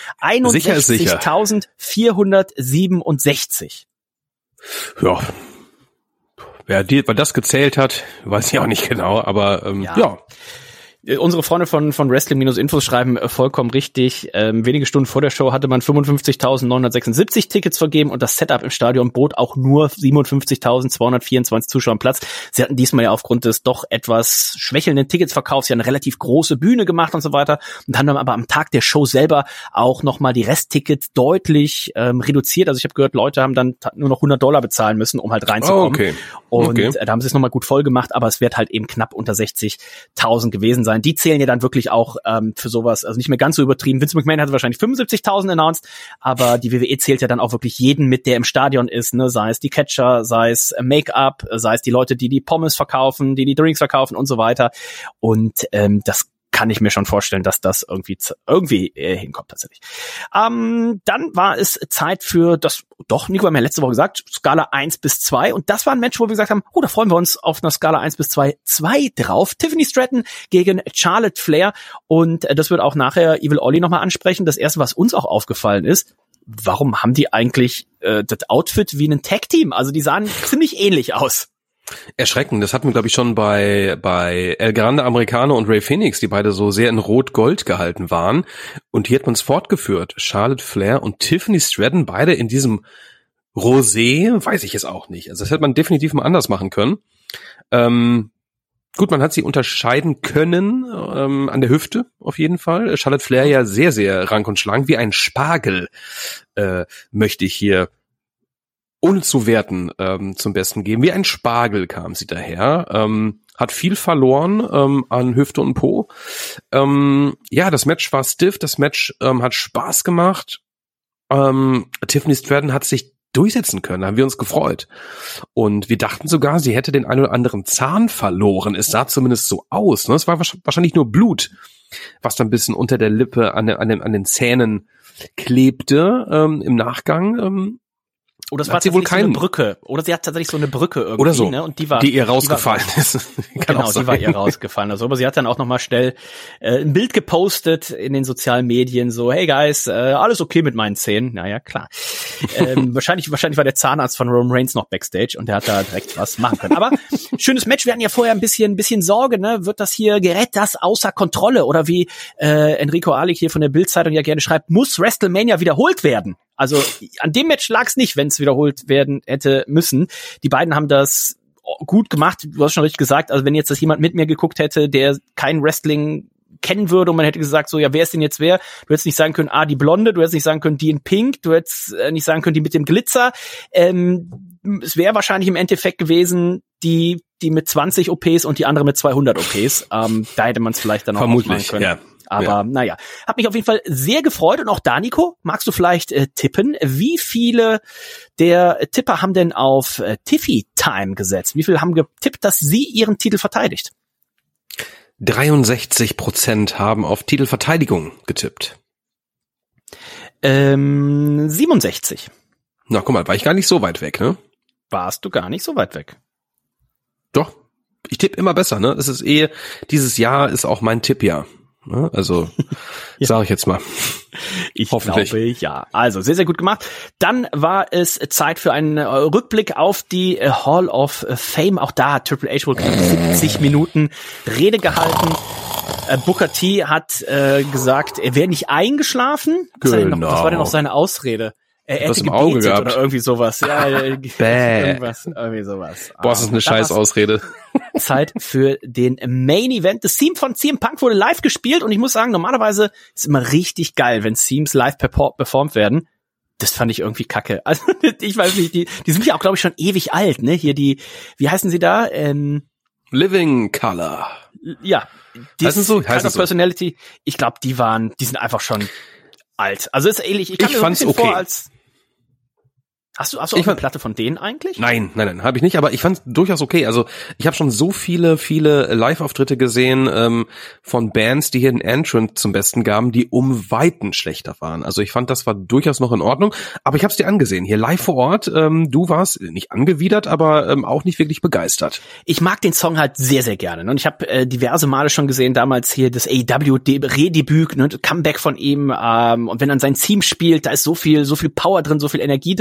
einundsechzigtausendvierhundertsiebenundsechzig. Ja. Wer, die, wer das gezählt hat, weiß ich auch nicht genau, aber ähm, ja. ja. Unsere Freunde von von Wrestling-Infos schreiben äh, vollkommen richtig. Ähm, wenige Stunden vor der Show hatte man fünfundfünfzigtausendneunhundertsechsundsiebzig Tickets vergeben und das Setup im Stadion bot auch nur siebenundfünfzigtausendzweihundertvierundzwanzig Zuschauern Platz. Sie hatten diesmal ja aufgrund des doch etwas schwächelnden Ticketsverkaufs ja eine relativ große Bühne gemacht und so weiter und haben dann aber am Tag der Show selber auch nochmal die Resttickets deutlich ähm, reduziert. Also ich habe gehört, Leute haben dann t- nur noch hundert Dollar bezahlen müssen, um halt reinzukommen. Oh, okay. Und okay. äh, da haben sie es nochmal gut voll gemacht, aber es wird halt eben knapp unter sechzigtausend gewesen sein. Die zählen ja dann wirklich auch ähm, für sowas, also nicht mehr ganz so übertrieben. Vince McMahon hatte wahrscheinlich fünfundsiebzigtausend announced, aber die W W E zählt ja dann auch wirklich jeden mit, der im Stadion ist, ne, sei es die Catcher, sei es Make-up, sei es die Leute, die die Pommes verkaufen, die die Drinks verkaufen und so weiter. Und ähm, das kann ich mir schon vorstellen, dass das irgendwie irgendwie äh, hinkommt tatsächlich. Ähm, dann war es Zeit für das, doch, Nico, wir haben ja letzte Woche gesagt, Skala eins bis zwei und das war ein Match, wo wir gesagt haben, oh, da freuen wir uns auf einer Skala eins bis zwei, zwei drauf. Tiffany Stratton gegen Charlotte Flair und äh, das wird auch nachher Evil Ollie nochmal ansprechen. Das erste, was uns auch aufgefallen ist, warum haben die eigentlich äh, das Outfit wie ein Tag-Team? Also die sahen ziemlich ähnlich aus. Erschreckend, das hatten wir, glaube ich, schon bei bei El Grande Americano und Ray Phoenix, die beide so sehr in Rot-Gold gehalten waren. Und hier hat man es fortgeführt. Charlotte Flair und Tiffany Stratton, beide in diesem Rosé, weiß ich es auch nicht. Also das hätte man definitiv mal anders machen können. Ähm, gut, man hat sie unterscheiden können ähm, an der Hüfte auf jeden Fall. Charlotte Flair ja sehr, sehr rank und schlank, wie ein Spargel, äh, möchte ich hier ohne zu werten ähm, zum Besten geben. Wie ein Spargel kam sie daher. Ähm, hat viel verloren ähm, an Hüfte und Po. Ähm, ja, das Match war stiff. Das Match ähm, hat Spaß gemacht. Ähm, Tiffany Stratton hat sich durchsetzen können. Da haben wir uns gefreut. Und wir dachten sogar, sie hätte den einen oder anderen Zahn verloren. Es sah zumindest so aus. Ne? Es war wahrscheinlich nur Blut, was da ein bisschen unter der Lippe an, an, den, an den Zähnen klebte ähm, im Nachgang. Ähm, Oder es war sie wohl keine so Brücke. Oder sie hat tatsächlich so eine Brücke irgendwie. Oder so, ne? Und die war, die ihr rausgefallen die war, ist. Genau, die war ihr rausgefallen. Also, aber sie hat dann auch nochmal schnell äh, ein Bild gepostet in den sozialen Medien, so, hey guys, äh, alles okay mit meinen Zähnen? Naja, klar. ähm, wahrscheinlich, wahrscheinlich war der Zahnarzt von Roman Reigns noch Backstage und der hat da direkt was machen können. Aber schönes Match. Wir hatten ja vorher ein bisschen, ein bisschen Sorge, ne? Wird das hier, gerät das außer Kontrolle? Oder wie äh, Enrico Ahlig hier von der Bild-Zeitung ja gerne schreibt, muss WrestleMania wiederholt werden? Also an dem Match lag es nicht, wenn es wiederholt werden hätte müssen. Die beiden haben das gut gemacht. Du hast schon richtig gesagt, also wenn jetzt das jemand mit mir geguckt hätte, der kein Wrestling kennen würde und man hätte gesagt, so, ja, wer ist denn jetzt wer? Du hättest nicht sagen können, ah, die Blonde, du hättest nicht sagen können, die in Pink, du hättest äh, nicht sagen können, die mit dem Glitzer. Ähm, es wäre wahrscheinlich im Endeffekt gewesen, die die mit zwanzig O Ps und die andere mit zweihundert O Ps. Ähm, da hätte man es vielleicht dann auch machen können. Ja. Aber ja. naja, hat mich auf jeden Fall sehr gefreut. Und auch da, Nico, magst du vielleicht äh, tippen? Wie viele der Tipper haben denn auf äh, Tiffy Time gesetzt? Wie viele haben getippt, dass sie ihren Titel verteidigt? dreiundsechzig Prozent haben auf Titelverteidigung getippt. Ähm, siebenundsechzig. Na, guck mal, war ich gar nicht so weit weg, ne? Warst du gar nicht so weit weg. Doch, ich tippe immer besser, ne? Es ist eh, dieses Jahr ist auch mein Tippjahr. Also, ja. Sage ich jetzt mal. Ich glaube, ja. Also, sehr, sehr gut gemacht. Dann war es Zeit für einen Rückblick auf die Hall of Fame. Auch da hat Triple H wohl siebzig Minuten Rede gehalten. Booker T hat äh, gesagt, er wäre nicht eingeschlafen. Was, genau. noch, was war denn noch seine Ausrede? Er hätte im Auge gehabt oder irgendwie sowas. Ja, irgendwas, irgendwie sowas. Boah, das ist eine scheiß Ausrede. Zeit für den Main Event. Das Theme von C M Punk wurde live gespielt und ich muss sagen, normalerweise ist es immer richtig geil, wenn Themes live performt werden. Das fand ich irgendwie kacke. Also ich weiß nicht, die, die sind ja auch, glaube ich, schon ewig alt, ne? Hier die, wie heißen sie da? Ähm, Living Color. Ja. Heißen so? Heißen so? Personality. Ich glaube, die waren, die sind einfach schon alt. Also ist ähnlich. Ich, kann ich mir fand's so ein bisschen okay. vor als Hast du, hast du auch ich eine fand, Platte von denen eigentlich? Nein, nein, nein, habe ich nicht, aber ich fand durchaus okay. Also ich habe schon so viele, viele Live-Auftritte gesehen ähm, von Bands, die hier den Entrant zum Besten gaben, die um Weiten schlechter waren. Also ich fand, das war durchaus noch in Ordnung, aber ich habe es dir angesehen. Hier live vor Ort, ähm, du warst nicht angewidert, aber ähm, auch nicht wirklich begeistert. Ich mag den Song halt sehr, sehr gerne. Und ich habe äh, diverse Male schon gesehen, damals hier das A E W-Redebüt, ne, Comeback von ihm. Ähm, und wenn er sein Theme spielt, da ist so viel, so viel Power drin, so viel Energie drin.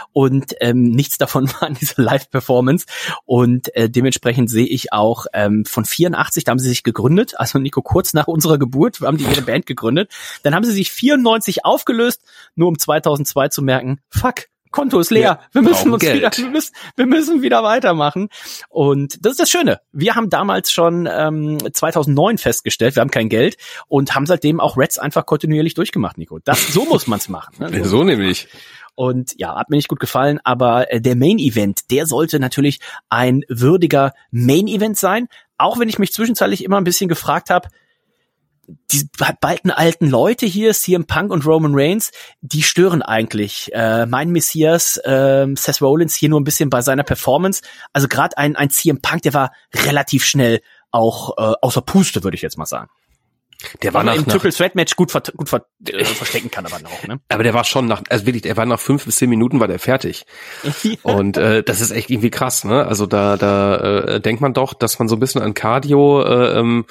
und ähm, nichts davon war in dieser Live-Performance und äh, dementsprechend sehe ich auch ähm, von vierundachtzig, da haben sie sich gegründet, also Nico, kurz nach unserer Geburt haben die ihre Band gegründet, dann haben sie sich vierundneunzig aufgelöst, nur um zweitausendzwei zu merken, fuck, Konto ist leer. Wir müssen uns Geld. wieder, wir müssen, wir müssen wieder weitermachen. Und das ist das Schöne. Wir haben damals schon ähm, zweitausendneun festgestellt, wir haben kein Geld und haben seitdem auch Reds einfach kontinuierlich durchgemacht, Nico. Das, so muss man's machen. Ne? So nämlich. Und ja, hat mir nicht gut gefallen, aber äh, der Main Event, der sollte natürlich ein würdiger Main Event sein. Auch wenn ich mich zwischenzeitlich immer ein bisschen gefragt habe, die beiden alten Leute hier, C M Punk und Roman Reigns, die stören eigentlich. Äh, mein Messias, äh, Seth Rollins, hier nur ein bisschen bei seiner Performance. Also gerade ein, ein C M Punk, der war relativ schnell auch äh, außer Puste, würde ich jetzt mal sagen. Der war nach, im nach Triple Threat Match gut, ver, gut ver, äh, verstecken kann, aber noch, ne? Aber der war schon nach, also wirklich, der war nach fünf bis zehn Minuten war der fertig. Und äh, das ist echt irgendwie krass, ne? Also da, da äh, denkt man doch, dass man so ein bisschen an Cardio äh, ähm,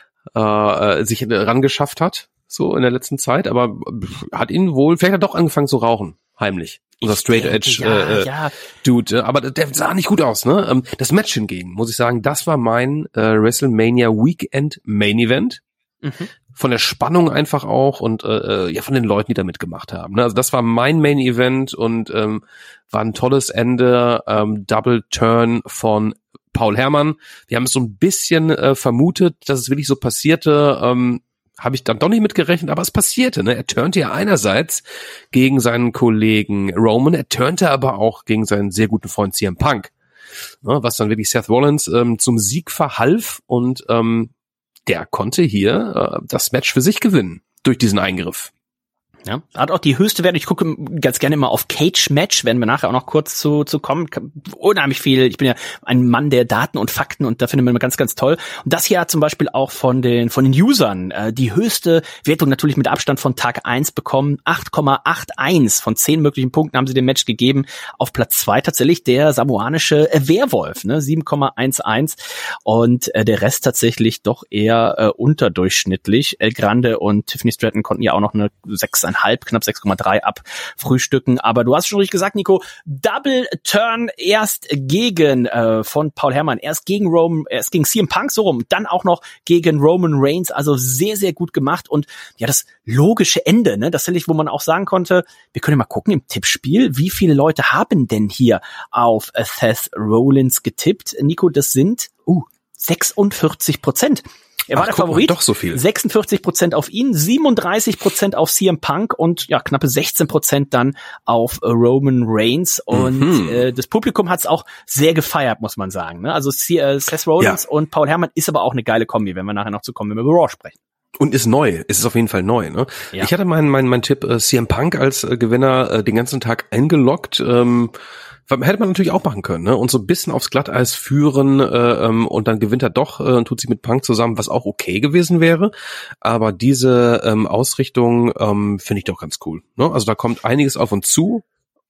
äh, sich rangeschafft hat, so in der letzten Zeit, aber hat ihn wohl, vielleicht hat er doch angefangen zu rauchen, heimlich. Unser Straight Edge ja, äh, ja. Dude, aber der sah nicht gut aus, ne? Das Match hingegen, muss ich sagen, das war mein äh, WrestleMania Weekend Main Event. Mhm. Von der Spannung einfach auch und äh, ja von den Leuten, die da mitgemacht haben. Ne? Also das war mein Main Event und ähm, war ein tolles Ende, ähm, Double Turn von Paul Herrmann. Wir haben es so ein bisschen äh, vermutet, dass es wirklich so passierte. Ähm, habe ich dann doch nicht mitgerechnet, aber es passierte. Ne? Er turnte ja einerseits gegen seinen Kollegen Roman, er turnte aber auch gegen seinen sehr guten Freund C M Punk, ne? Was dann wirklich Seth Rollins ähm, zum Sieg verhalf und ähm, der konnte hier äh, das Match für sich gewinnen durch diesen Eingriff. Ja, hat auch die höchste Wertung. Ich gucke ganz gerne immer auf Cage Match, werden wir nachher auch noch kurz zu zu kommen. Unheimlich viel. Ich bin ja ein Mann der Daten und Fakten und da findet man immer ganz, ganz toll. Und das hier hat zum Beispiel auch von den von den Usern äh, die höchste Wertung natürlich mit Abstand von Tag eins bekommen. acht Komma einundachtzig von zehn möglichen Punkten haben sie dem Match gegeben. Auf Platz zwei tatsächlich der samoanische äh, Werwolf, ne, sieben Komma elf und äh, der Rest tatsächlich doch eher äh, unterdurchschnittlich. El Grande und Tiffany Stratton konnten ja auch noch eine sechs halb, knapp sechs Komma drei abfrühstücken. Aber du hast schon richtig gesagt, Nico, Double Turn erst gegen äh, von Paul Herrmann, erst gegen Roman, erst gegen C M Punk so rum, dann auch noch gegen Roman Reigns, also sehr, sehr gut gemacht und ja, das logische Ende, ne, das tatsächlich, wo man auch sagen konnte, wir können ja mal gucken im Tippspiel, wie viele Leute haben denn hier auf äh, Seth Rollins getippt? Nico, das sind uh, sechsundvierzig Prozent. Er war Ach, der guck Favorit, mal, doch so viel. sechsundvierzig Prozent auf ihn, siebenunddreißig Prozent auf C M Punk und ja knappe sechzehn Prozent dann auf äh, Roman Reigns und mhm. äh, das Publikum hat es auch sehr gefeiert, muss man sagen. Ne? Also C- äh, Seth Rollins ja. und Paul Herrmann ist aber auch eine geile Kombi, wenn wir nachher noch zu kommen, wenn wir über Raw sprechen. Und ist neu, ist es auf jeden Fall neu. Ne? Ja. Ich hatte meinen mein, mein Tipp äh, C M Punk als äh, Gewinner äh, den ganzen Tag eingeloggt. Ähm, hätte man natürlich auch machen können, ne? Und so ein bisschen aufs Glatteis führen äh, ähm, und dann gewinnt er doch äh, und tut sich mit Punk zusammen, was auch okay gewesen wäre. Aber diese ähm, Ausrichtung ähm, finde ich doch ganz cool. Ne? Also da kommt einiges auf uns zu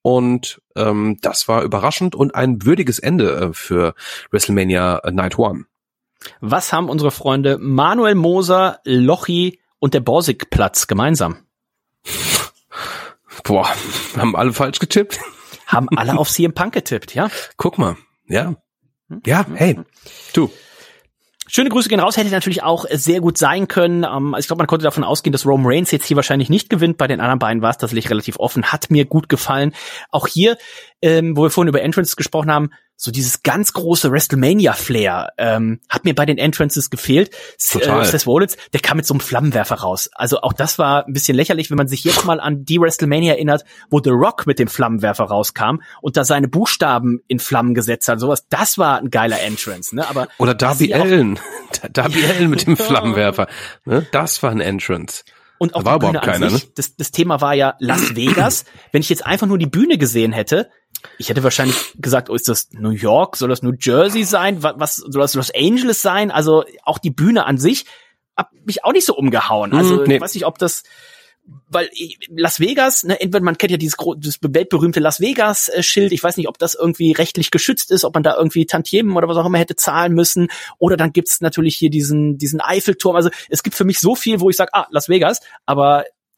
und ähm, das war überraschend und ein würdiges Ende äh, für WrestleMania Night One. Was haben unsere Freunde Manuel Moser, Lochi und der Borsig-Platz gemeinsam? Boah, haben alle falsch getippt? Haben alle auf C M Punk getippt, ja? Guck mal, ja. Ja, hey, du. Schöne Grüße gehen raus, hätte natürlich auch sehr gut sein können. Ähm, ich glaube, man konnte davon ausgehen, dass Roman Reigns jetzt hier wahrscheinlich nicht gewinnt. Bei den anderen beiden war es tatsächlich relativ offen. Hat mir gut gefallen. Auch hier, ähm, wo wir vorhin über Entrances gesprochen haben, so dieses ganz große WrestleMania-Flair ähm, hat mir bei den Entrances gefehlt. Total. Äh, Seth Rollins, der kam mit so einem Flammenwerfer raus. Also auch das war ein bisschen lächerlich, wenn man sich jetzt mal an die WrestleMania erinnert, wo The Rock mit dem Flammenwerfer rauskam und da seine Buchstaben in Flammen gesetzt hat. Sowas, das war ein geiler Entrance. Ne? Aber oder Darby Allin. Darby Allin mit dem Flammenwerfer. Ne? Das war ein Entrance. Und auch da war die Bühne überhaupt keiner, an sich, ne? das, das Thema war ja Las Vegas. Wenn ich jetzt einfach nur die Bühne gesehen hätte, ich hätte wahrscheinlich gesagt, oh, ist das New York? Soll das New Jersey sein? Was, was soll das Los Angeles sein? Also auch die Bühne an sich hat mich auch nicht so umgehauen. Also mm, nee. Ich weiß nicht, ob das, weil Las Vegas, ne, entweder man kennt ja dieses das weltberühmte Las Vegas Schild, ich weiß nicht, ob das irgendwie rechtlich geschützt ist, ob man da irgendwie Tantiemen oder was auch immer hätte zahlen müssen, oder dann gibt's natürlich hier diesen diesen Eiffelturm. Also es gibt für mich so viel, wo ich sage, ah, Las Vegas, aber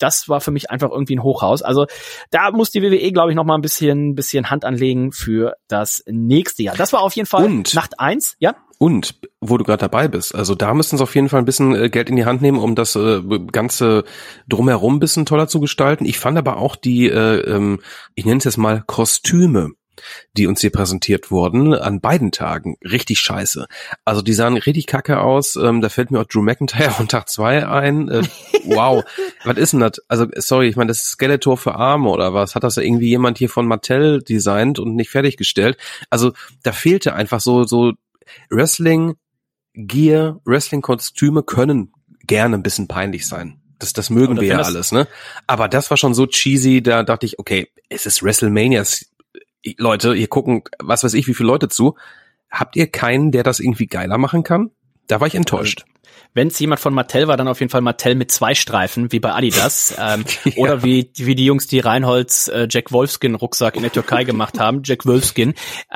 das war für mich einfach irgendwie ein Hochhaus. Also da muss die W W E, glaube ich, noch mal ein bisschen, bisschen Hand anlegen für das nächste Jahr. Das war auf jeden Fall Und? Nacht eins, ja. Und, wo du gerade dabei bist, also da müssen sie auf jeden Fall ein bisschen äh, Geld in die Hand nehmen, um das äh, ganze Drumherum ein bisschen toller zu gestalten. Ich fand aber auch die, äh, ähm, ich nenne es jetzt mal Kostüme, die uns hier präsentiert wurden, an beiden Tagen richtig scheiße. Also die sahen richtig kacke aus. Ähm, da fällt mir auch Drew McIntyre von Tag zwei ein. Äh, wow, was ist denn das? Also sorry, ich meine, das ist Skeletor für Arme oder was? Hat das irgendwie jemand hier von Mattel designt und nicht fertiggestellt? Also da fehlte einfach so so Wrestling, Gear, Wrestling-Kostüme können gerne ein bisschen peinlich sein. Das, das mögen wir ja alles, ne? Aber das war schon so cheesy, da dachte ich, okay, es ist WrestleMania. Leute, hier gucken, was weiß ich, wie viele Leute zu. Habt ihr keinen, der das irgendwie geiler machen kann? Da war ich enttäuscht. Wenn es jemand von Mattel war, dann auf jeden Fall Mattel mit zwei Streifen, wie bei Adidas. Ähm, ja. Oder wie wie die Jungs, die Reinholds äh, Jack Wolfskin-Rucksack in der Türkei gemacht haben. Jack Wolfskin.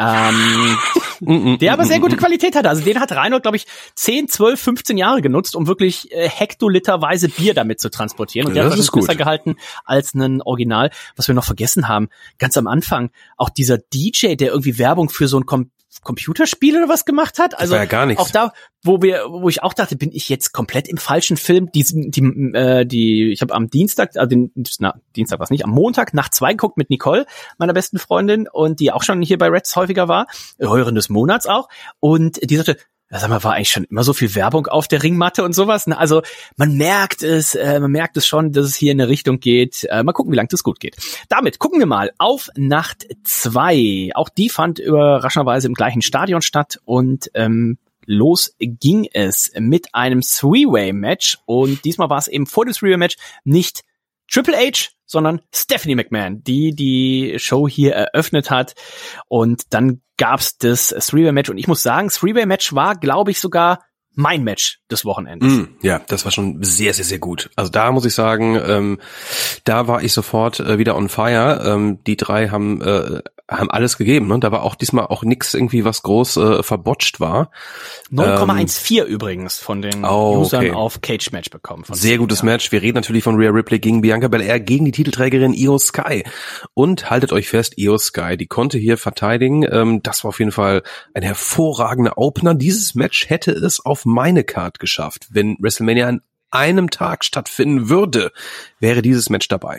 Ähm, der aber sehr gute Qualität hatte. Also den hat Reinhold, glaube ich, zehn, zwölf, fünfzehn Jahre genutzt, um wirklich äh, hektoliterweise Bier damit zu transportieren. Und der ja, hat das besser gehalten als ein Original. Was wir noch vergessen haben, ganz am Anfang, auch dieser D J, der irgendwie Werbung für so ein Kom- Computerspiel oder was gemacht hat. Also das war ja gar nichts. Auch da, wo wir, wo ich auch dachte, bin ich jetzt komplett im falschen Film. Die, die, äh, die, ich habe am Dienstag, also den, na, Dienstag war es nicht, am Montag Nacht zwei geguckt mit Nicole, meiner besten Freundin, und die auch schon hier bei Reds häufiger war, Hörerin des Monats auch. Und die sagte, ja, sag mal, war eigentlich schon immer so viel Werbung auf der Ringmatte und sowas. Ne? Also man merkt es, äh, man merkt es schon, dass es hier in eine Richtung geht. Äh, mal gucken, wie lange das gut geht. Damit gucken wir mal auf Nacht zwei. Auch die fand überraschenderweise im gleichen Stadion statt und ähm, los ging es mit einem Three-Way-Match. Und diesmal war es eben vor dem Three-Way-Match nicht Triple H, sondern Stephanie McMahon, die die Show hier eröffnet hat. Und dann gab's das Three-Way-Match. Und ich muss sagen, Three-Way-Match war, glaube ich, sogar mein Match des Wochenendes. Mm, ja, das war schon sehr, sehr, sehr gut. Also da muss ich sagen, ähm, da war ich sofort äh, wieder on fire. Ähm, die drei haben äh, haben alles gegeben. Ne? Da war auch diesmal auch nix irgendwie, was groß äh, verbotcht war. neun Komma vierzehn ähm, übrigens von den oh, Usern okay. auf Cage Match bekommen. Von sehr gutes Jahren. Match. Wir reden natürlich von Rhea Ripley gegen Bianca Belair, gegen die Titelträgerin Io Sky. Und haltet euch fest, Io Sky, die konnte hier verteidigen. Ähm, das war auf jeden Fall ein hervorragender Opener. Dieses Match hätte es auf meine Card geschafft. Wenn WrestleMania an einem Tag stattfinden würde, wäre dieses Match dabei.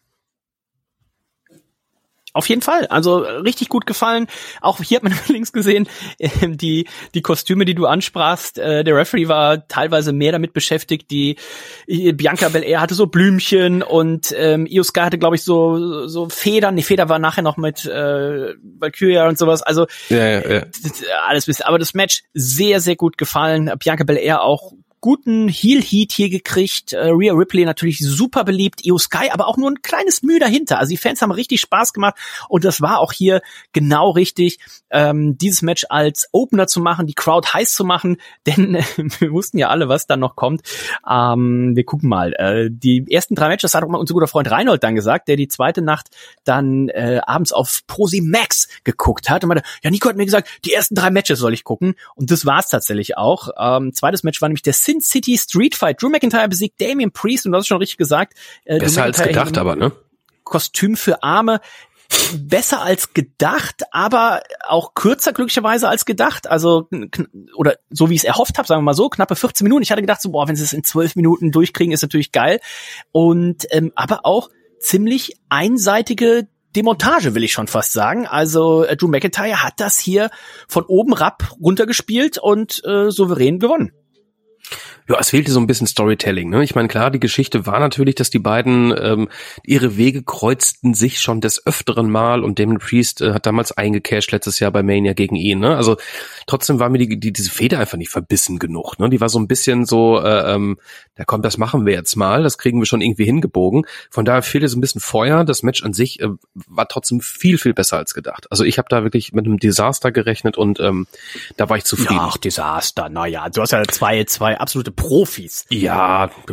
Auf jeden Fall, also richtig gut gefallen. Auch hier hat man links gesehen, äh, die die Kostüme, die du ansprachst. Äh, der Referee war teilweise mehr damit beschäftigt. Die äh, Bianca Belair hatte so Blümchen und ähm, Io Sky hatte, glaube ich, so so Federn. Die Feder war nachher noch mit äh, Valkyria und sowas. Also ja, ja, ja. alles bisschen. Aber das Match sehr sehr gut gefallen. Bianca Belair auch guten Heel-Heat hier gekriegt. Äh, Rhea Ripley natürlich super beliebt. Io Sky, aber auch nur ein kleines Mühe dahinter. Also die Fans haben richtig Spaß gemacht und das war auch hier genau richtig, ähm, dieses Match als Opener zu machen, die Crowd heiß zu machen, denn äh, wir wussten ja alle, was dann noch kommt. Ähm, wir gucken mal. Äh, die ersten drei Matches hat auch mal unser guter Freund Reinhold dann gesagt, der die zweite Nacht dann äh, abends auf ProSimax geguckt hat und meinte, ja, Nico hat mir gesagt, die ersten drei Matches soll ich gucken und das war's tatsächlich auch. Ähm, zweites Match war nämlich der Sin City Street Fight. Drew McIntyre besiegt Damien Priest und du hast schon richtig gesagt. Äh, Besser als gedacht, aber, ne? Kostüm für Arme. Besser als gedacht, aber auch kürzer glücklicherweise als gedacht. Also, oder so wie ich es erhofft habe, sagen wir mal so, knappe vierzehn Minuten. Ich hatte gedacht, so, boah, wenn sie es in zwölf Minuten durchkriegen, ist natürlich geil. Und, ähm, aber auch ziemlich einseitige Demontage, will ich schon fast sagen. Also äh, Drew McIntyre hat das hier von oben rapp runtergespielt und äh, souverän gewonnen. Ja, es fehlte so ein bisschen Storytelling, ne? Ich meine, klar, die Geschichte war natürlich, dass die beiden ähm, ihre Wege kreuzten sich schon des Öfteren mal und Damien Priest äh, hat damals eingecasht letztes Jahr bei Mania gegen ihn, ne? Also trotzdem war mir die, die diese Fehde einfach nicht verbissen genug, ne? Die war so ein bisschen so, äh, ähm, da kommt, das machen wir jetzt mal, das kriegen wir schon irgendwie hingebogen. Von daher fehlte so ein bisschen Feuer. Das Match an sich äh, war trotzdem viel, viel besser als gedacht. Also ich habe da wirklich mit einem Desaster gerechnet und ähm, da war ich zufrieden. Ja, ach, Desaster, naja, du hast ja zwei, zwei absolute Profis. Ja,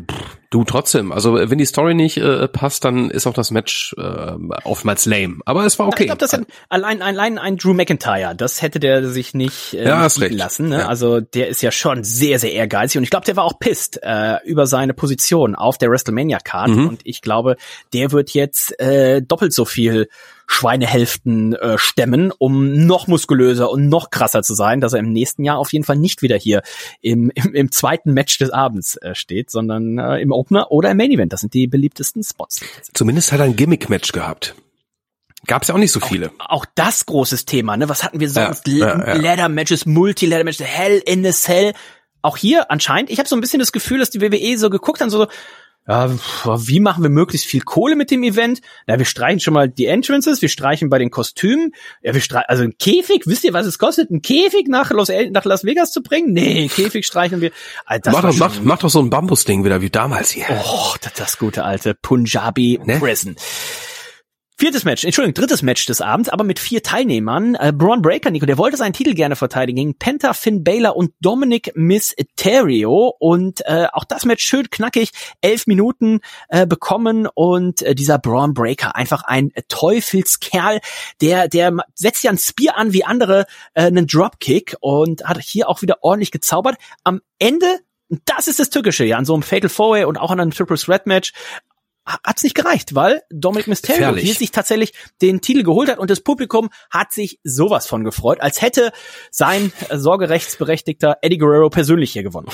Du, trotzdem, also wenn die Story nicht äh, passt, dann ist auch das Match äh, oftmals lame. Aber es war okay. Ich glaube, das ist allein, allein ein Drew McIntyre, das hätte der sich nicht äh, ja, nicht bieten lassen. Ne? Ja. Also der ist ja schon sehr, sehr ehrgeizig und ich glaube, der war auch pisst äh, über seine Position auf der WrestleMania-Card mhm. und ich glaube, der wird jetzt äh, doppelt so viel Schweinehälften äh, stemmen, um noch muskulöser und noch krasser zu sein, dass er im nächsten Jahr auf jeden Fall nicht wieder hier im, im, im zweiten Match des Abends äh, steht, sondern äh, im Opener oder im Main Event. Das sind die beliebtesten Spots. Zumindest hat er ein Gimmick-Match gehabt. Gab's ja auch nicht so viele. Auch, auch das großes Thema, ne? Was hatten wir sonst? Ja, ja, ja. Ladder-Matches, Multi-Ladder-Matches, Hell in a Cell. Auch hier anscheinend, ich habe so ein bisschen das Gefühl, dass die W W E so geguckt haben, so ja, wie machen wir möglichst viel Kohle mit dem Event? Na, wir streichen schon mal die Entrances, wir streichen bei den Kostümen. Ja, wir streichen, also ein Käfig, wisst ihr, was es kostet, einen Käfig nach Los, nach Las Vegas zu bringen? Nee, Käfig streichen wir. Also mach, doch, mach, mach doch so ein Bambusding wieder wie damals hier. Oh, das, das gute alte Punjabi ne? Prison. Viertes Match, Entschuldigung, drittes Match des Abends, aber mit vier Teilnehmern. Äh, Braun Breaker, Nico, der wollte seinen Titel gerne verteidigen gegen Penta, Finn Balor und Dominic Mysterio. Und äh, auch das Match schön knackig, elf Minuten äh, bekommen. Und äh, dieser Braun Breaker, einfach ein Teufelskerl, der der setzt ja ein Spear an wie andere, äh, einen Dropkick und hat hier auch wieder ordentlich gezaubert. Am Ende, das ist das Tückische, ja, an so einem Fatal Four-Way und auch an einem Triple Threat Match, hat's nicht gereicht, weil Dominic Mysterio hier sich tatsächlich den Titel geholt hat und das Publikum hat sich sowas von gefreut, als hätte sein äh, sorgerechtsberechtigter Eddie Guerrero persönlich hier gewonnen.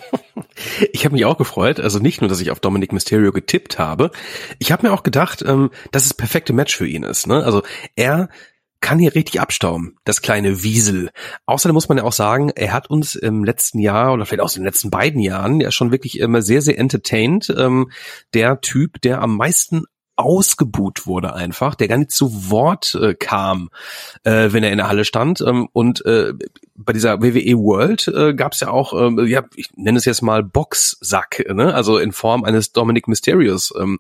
Ich habe mich auch gefreut, also nicht nur, dass ich auf Dominic Mysterio getippt habe, ich habe mir auch gedacht, ähm, dass es perfekte Match für ihn ist. Ne? Also er kann hier richtig abstauben, das kleine Wiesel. Außerdem muss man ja auch sagen, er hat uns im letzten Jahr oder vielleicht auch in den letzten beiden Jahren ja schon wirklich immer sehr, sehr entertained. Ähm, der Typ, der am meisten ausgebuht wurde einfach, der gar nicht zu Wort äh, kam, äh, wenn er in der Halle stand. Ähm, und äh, bei dieser W W E World äh, gab es ja auch, äh, ja, ich nenne es jetzt mal Boxsack, ne? Also in Form eines Dominic Mysterios, ähm,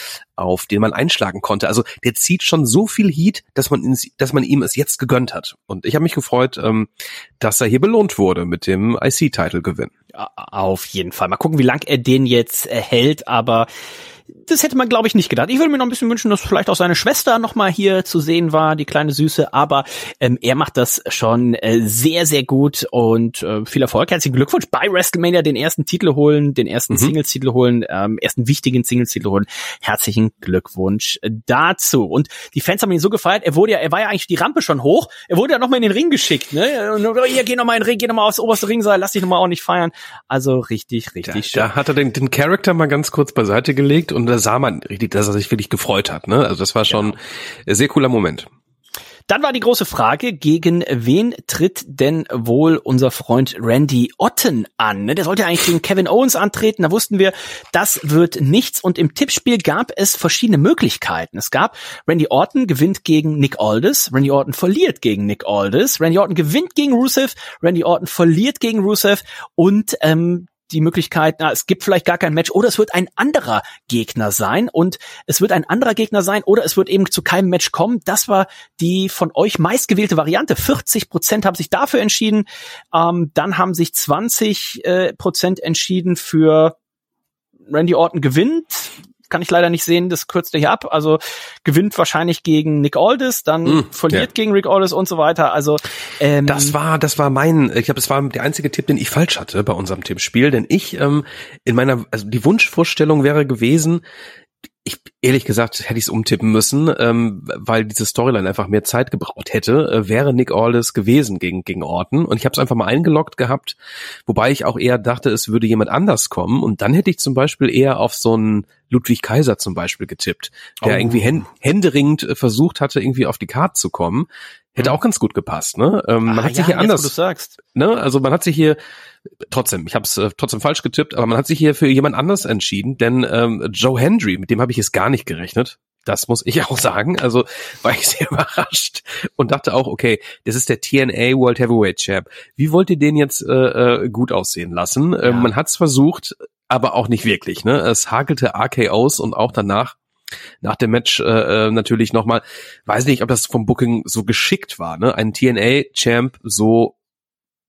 auf den man einschlagen konnte. Also der zieht schon so viel Heat, dass man, ihn, dass man ihm es jetzt gegönnt hat. Und ich habe mich gefreut, ähm, dass er hier belohnt wurde mit dem I C-Title-Gewinn. Ja, auf jeden Fall. Mal gucken, wie lang er den jetzt erhält, aber das hätte man, glaube ich, nicht gedacht. Ich würde mir noch ein bisschen wünschen, dass vielleicht auch seine Schwester noch mal hier zu sehen war, die kleine Süße. Aber ähm, er macht das schon äh, sehr, sehr gut und äh, viel Erfolg. Herzlichen Glückwunsch bei WrestleMania, den ersten Titel holen, den ersten mhm. Singles-Titel holen, ähm, ersten wichtigen Singles-Titel holen. Herzlichen Glückwunsch dazu. Und die Fans haben ihn so gefeiert. Er wurde ja, er war ja eigentlich die Rampe schon hoch. Er wurde ja noch mal in den Ring geschickt. Ne? Und, hier, geh noch mal in den Ring, geh noch mal aufs oberste Ringseil, lass dich noch mal auch nicht feiern. Also richtig, richtig ja, schön. Da hat er den, den Charakter mal ganz kurz beiseite gelegt. Und da sah man richtig, dass er sich wirklich gefreut hat. Ne? Also das war schon genau. ein sehr cooler Moment. Dann war die große Frage, gegen wen tritt denn wohl unser Freund Randy Orton an? Der sollte eigentlich gegen Kevin Owens antreten. Da wussten wir, das wird nichts. Und im Tippspiel gab es verschiedene Möglichkeiten. Es gab, Randy Orton gewinnt gegen Nick Aldis. Randy Orton verliert gegen Nick Aldis. Randy Orton gewinnt gegen Rusev. Randy Orton verliert gegen Rusev. Und ähm, die Möglichkeit, na, es gibt vielleicht gar kein Match oder es wird ein anderer Gegner sein und es wird ein anderer Gegner sein oder es wird eben zu keinem Match kommen. Das war die von euch meistgewählte Variante. vierzig Prozent haben sich dafür entschieden. Ähm, dann haben sich zwanzig Prozent entschieden für Randy Orton gewinnt. Kann ich leider nicht sehen, das kürzt hier ab. Also gewinnt wahrscheinlich gegen Nick Aldis, dann mm, verliert ja. gegen Rick Aldis und so weiter. Also ähm, das war, das war mein, ich glaube, das war der einzige Tipp, den ich falsch hatte bei unserem Tippspiel, denn ich ähm, in meiner, also die Wunschvorstellung wäre gewesen, ich ehrlich gesagt hätte ich es umtippen müssen, ähm, weil diese Storyline einfach mehr Zeit gebraucht hätte, äh, wäre Nick Aldis gewesen gegen gegen Orton und ich habe es einfach mal eingeloggt gehabt, wobei ich auch eher dachte, es würde jemand anders kommen und dann hätte ich zum Beispiel eher auf so einen Ludwig Kaiser zum Beispiel getippt, der oh. irgendwie hän- händeringend versucht hatte, irgendwie auf die Karte zu kommen. Hätte auch ganz gut gepasst, ne? Ähm, man ah, hat sich ja, hier anders, jetzt, wo du sagst. Ne? Also man hat sich hier trotzdem, ich habe es äh, trotzdem falsch getippt, aber man hat sich hier für jemand anders entschieden, denn ähm, Joe Hendry, mit dem habe ich jetzt gar nicht gerechnet. Das muss ich auch sagen. Also war ich sehr überrascht und dachte auch, okay, das ist der T N A World Heavyweight Champ. Wie wollt ihr den jetzt äh, äh, gut aussehen lassen? Ja. Ähm, man hat es versucht, aber auch nicht wirklich. Ne? Es hakelte R K Os und auch danach nach dem Match äh, natürlich nochmal, weiß nicht, ob das vom Booking so geschickt war, ne? Ein T N A-Champ so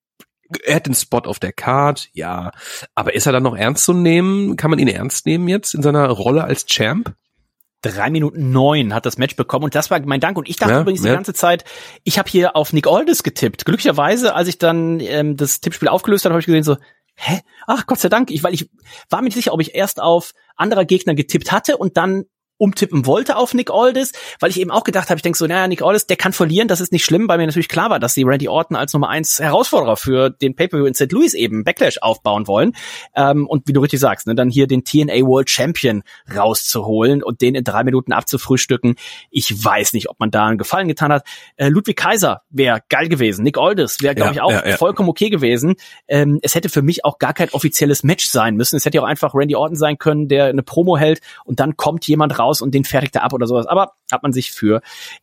er hat den Spot auf der Card, ja. Aber ist er dann noch ernst zu nehmen? Kann man ihn ernst nehmen jetzt in seiner Rolle als Champ? Drei Minuten neun hat das Match bekommen und das war mein Dank. Und ich dachte ja, übrigens ja. die ganze Zeit, ich habe hier auf Nick Aldis getippt. Glücklicherweise, als ich dann ähm, das Tippspiel aufgelöst habe, habe ich gesehen so, hä? Ach, Gott sei Dank. Ich, weil ich war mir nicht sicher, ob ich erst auf anderer Gegner getippt hatte und dann umtippen wollte auf Nick Aldis, weil ich eben auch gedacht habe, ich denke so, naja, Nick Aldis, der kann verlieren, das ist nicht schlimm, weil mir natürlich klar war, dass sie Randy Orton als Nummer eins Herausforderer für den Pay-Per-View in Sankt Louis eben Backlash aufbauen wollen. Ähm, und wie du richtig sagst, ne, dann hier den T N A World Champion rauszuholen und den in drei Minuten abzufrühstücken. Ich weiß nicht, ob man da einen Gefallen getan hat. Äh, Ludwig Kaiser wäre geil gewesen. Nick Aldis wäre, glaube ja, ich, auch ja, ja. vollkommen okay gewesen. Ähm, es hätte für mich auch gar kein offizielles Match sein müssen. Es hätte ja auch einfach Randy Orton sein können, der eine Promo hält und dann kommt jemand raus und den fertigt er ab oder sowas. Aber hat man sich für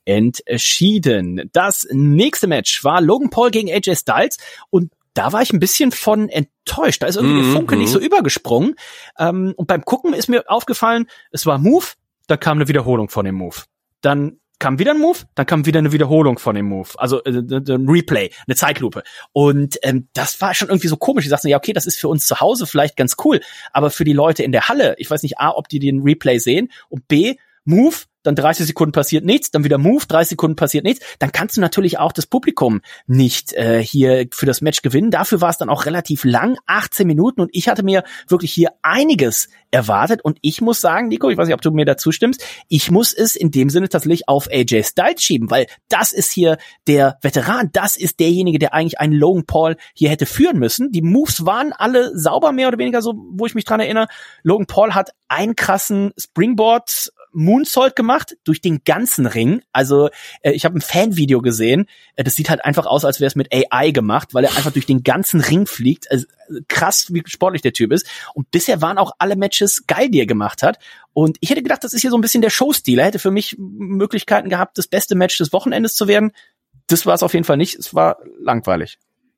entschieden. Das nächste Match war Logan Paul gegen A J Styles und da war ich ein bisschen von enttäuscht. Da ist irgendwie der Funke Mhm. nicht so übergesprungen. Ähm, und beim Gucken ist mir aufgefallen, es war Move, dann kam eine Wiederholung von dem Move. Dann kam wieder ein Move, dann kam wieder eine Wiederholung von dem Move. Also äh, ein Replay, eine Zeitlupe. Und ähm, das war schon irgendwie so komisch. Ich dachte, ja, okay, das ist für uns zu Hause vielleicht ganz cool. Aber für die Leute in der Halle, ich weiß nicht, A, ob die den Replay sehen und B, Move, dann dreißig Sekunden passiert nichts, dann wieder Move, dreißig Sekunden passiert nichts, dann kannst du natürlich auch das Publikum nicht äh, hier für das Match gewinnen. Dafür war es dann auch relativ lang, achtzehn Minuten und ich hatte mir wirklich hier einiges erwartet und ich muss sagen, Nico, ich weiß nicht, ob du mir dazu stimmst, ich muss es in dem Sinne tatsächlich auf A J Styles schieben, weil das ist hier der Veteran, das ist derjenige, der eigentlich einen Logan Paul hier hätte führen müssen. Die Moves waren alle sauber, mehr oder weniger so, wo ich mich dran erinnere. Logan Paul hat einen krassen Springboard Moonsault gemacht durch den ganzen Ring. Also äh, ich habe ein Fanvideo gesehen. Äh, das sieht halt einfach aus, als wäre es mit A I gemacht, weil er einfach durch den ganzen Ring fliegt. Also, krass, wie sportlich der Typ ist. Und bisher waren auch alle Matches geil, die er gemacht hat. Und ich hätte gedacht, das ist hier so ein bisschen der Showstil. Er hätte für mich Möglichkeiten gehabt, das beste Match des Wochenendes zu werden. Das war es auf jeden Fall nicht. Es war langweilig.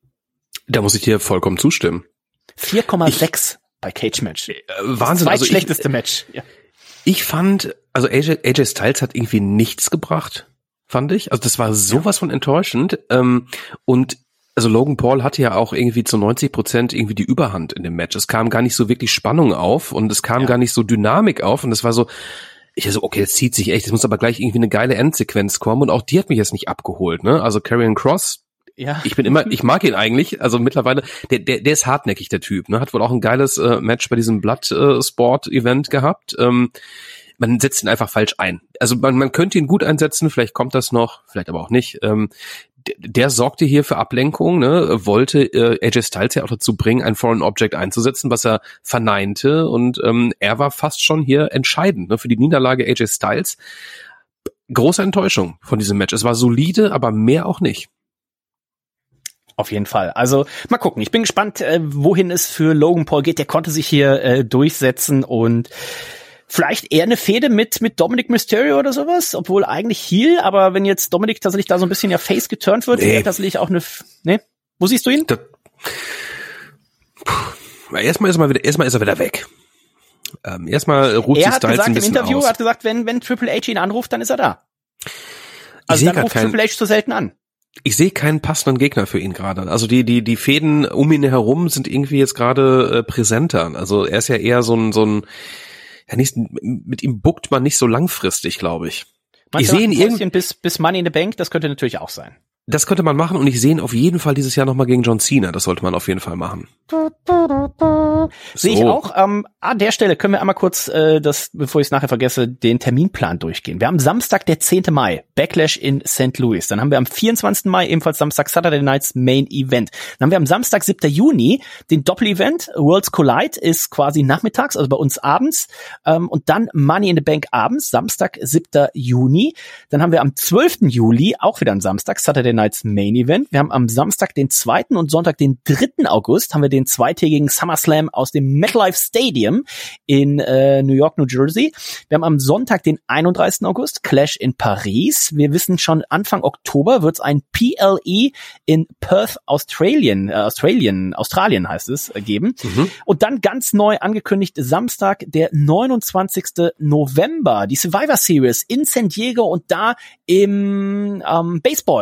Da muss ich dir vollkommen zustimmen. vier Komma sechs bei Cage Match. Äh, Wahnsinn. Das Also ich, zweitschlechteste Match. Ja. ich fand, also A J, A J Styles hat irgendwie nichts gebracht, fand ich. Also das war sowas von enttäuschend. Ähm, und also Logan Paul hatte ja auch irgendwie zu neunzig Prozent irgendwie die Überhand in dem Match. Es kam gar nicht so wirklich Spannung auf und es kam Ja. gar nicht so Dynamik auf und es war so, ich so, okay, das zieht sich echt, es muss aber gleich irgendwie eine geile Endsequenz kommen und auch die hat mich jetzt nicht abgeholt, ne? Also Karrion Kross, Ja. ich bin immer, ich mag ihn eigentlich, also mittlerweile, der, der, der ist hartnäckig, der Typ, ne? Hat wohl auch ein geiles äh, Match bei diesem Blood-Sport-Event gehabt. Ähm, man setzt ihn einfach falsch ein. Also man, man könnte ihn gut einsetzen, vielleicht kommt das noch, vielleicht aber auch nicht. Ähm, der, der sorgte hier für Ablenkung, ne? Wollte äh, A J Styles ja auch dazu bringen, ein Foreign Object einzusetzen, was er verneinte und ähm, er war fast schon hier entscheidend, ne? Für die Niederlage A J Styles. Große Enttäuschung von diesem Match. Es war solide, aber mehr auch nicht. Auf jeden Fall. Also mal gucken. Ich bin gespannt, äh, wohin es für Logan Paul geht. Der konnte sich hier äh, durchsetzen und vielleicht eher eine Fehde mit mit Dominic Mysterio oder sowas, obwohl eigentlich Heel. Aber wenn jetzt Dominic tatsächlich da so ein bisschen ja Face geturnt wird, Nee. wäre tatsächlich auch eine. F- Nee, wo siehst du ihn? Das, puh, erstmal ist er mal wieder, erstmal ist er wieder weg. Ähm, erstmal ruht Er sich hat Styles gesagt ein im bisschen Interview, aus. hat gesagt, wenn wenn Triple H ihn anruft, dann ist er da. Ich Also sehe dann grad ruft keinen, Triple H zu selten an. ich sehe keinen passenden Gegner für ihn gerade. Also die die die Fäden um ihn herum sind irgendwie jetzt gerade äh, präsenter. Also er ist ja eher so ein so ein ja nicht, mit ihm buckt man nicht so langfristig, glaube ich. Meinst Ich du, sehe ihn ein irgendwie, Päuschen bis bis Money in the Bank, das könnte natürlich auch sein. das könnte man machen und ich sehe ihn auf jeden Fall dieses Jahr nochmal gegen John Cena. Das sollte man auf jeden Fall machen. Sehe ich So. auch. Ähm, an der Stelle können wir einmal kurz, äh, das, bevor ich es nachher vergesse, den Terminplan durchgehen. Wir haben Samstag, der zehnte Mai, Backlash in Sankt Louis. Dann haben wir am vierundzwanzigsten Mai ebenfalls Samstag Saturday Nights Main Event. Dann haben wir am Samstag, siebten Juni, den Doppel-Event. Worlds Collide ist quasi nachmittags, also bei uns abends. Ähm, und dann Money in the Bank abends, Samstag, siebten Juni. Dann haben wir am zwölften Juli, auch wieder am Samstag, Saturday Nights Main Event. Wir haben am Samstag, den zweiten und Sonntag, den dritten August, haben wir den zweitägigen SummerSlam aus dem MetLife Stadium in äh, New York, New Jersey. Wir haben am Sonntag, den einunddreißigsten August, Clash in Paris. Wir wissen schon, Anfang Oktober wird es ein P L E in Perth, Australien, äh, Australien, Australien heißt es, äh, geben. Mhm. Und dann ganz neu angekündigt, Samstag, der neunundzwanzigsten November, die Survivor Series in San Diego und da im ähm, Baseballstadion.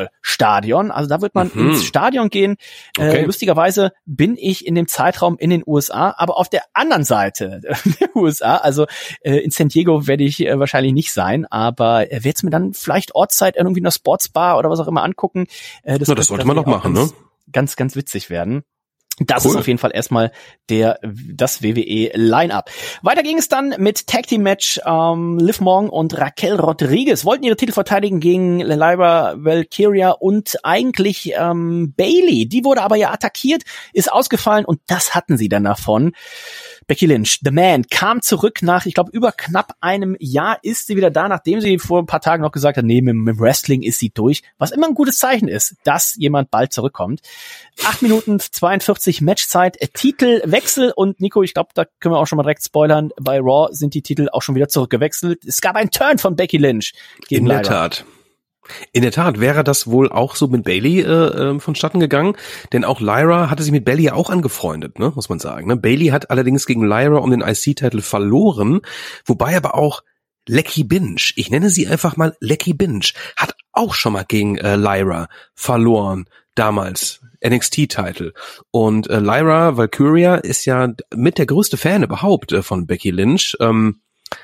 Stadion. Also da wird man Mhm. ins Stadion gehen. Okay. Äh, lustigerweise bin ich in dem Zeitraum in den U S A, aber auf der anderen Seite der U S A. Also äh, in San Diego werde ich äh, wahrscheinlich nicht sein, aber äh, werde es mir dann vielleicht Ortszeit irgendwie in einer Sportsbar oder was auch immer angucken. Äh, das Na, das sollte man doch machen, ganz, ne? Ganz, ganz witzig werden. Das Cool. ist auf jeden Fall erstmal der das W W E-Line-Up. Weiter ging es dann mit Tag Team Match. Ähm, Liv Morgan und Raquel Rodriguez wollten ihre Titel verteidigen gegen Lyra Valkyria und eigentlich ähm, Bayley. Die wurde aber ja attackiert, ist ausgefallen und das hatten sie dann davon. Becky Lynch, The Man, kam zurück nach, ich glaube, über knapp einem Jahr ist sie wieder da, nachdem sie vor ein paar Tagen noch gesagt hat, nee, mit, mit Wrestling ist sie durch, was immer ein gutes Zeichen ist, dass jemand bald zurückkommt. acht Minuten zweiundvierzig Matchzeit, äh, Titelwechsel und Nico, ich glaube, da können wir auch schon mal direkt spoilern, bei Raw sind die Titel auch schon wieder zurückgewechselt. Es gab einen Turn von Becky Lynch gegen In der Lyra. Tat. In der Tat wäre das wohl auch so mit Bayley äh, äh, vonstatten gegangen, denn auch Lyra hatte sich mit Bayley ja auch angefreundet, ne, muss man sagen. Ne? Bayley hat allerdings gegen Lyra um den I C-Titel verloren, wobei aber auch Lecky Binge, ich nenne sie einfach mal Lecky Binge, hat auch schon mal gegen äh, Lyra verloren, damals N X T-Titel. Und äh, Lyra Valkyria ist ja mit der größte Fan überhaupt äh, von Becky Lynch. Ähm,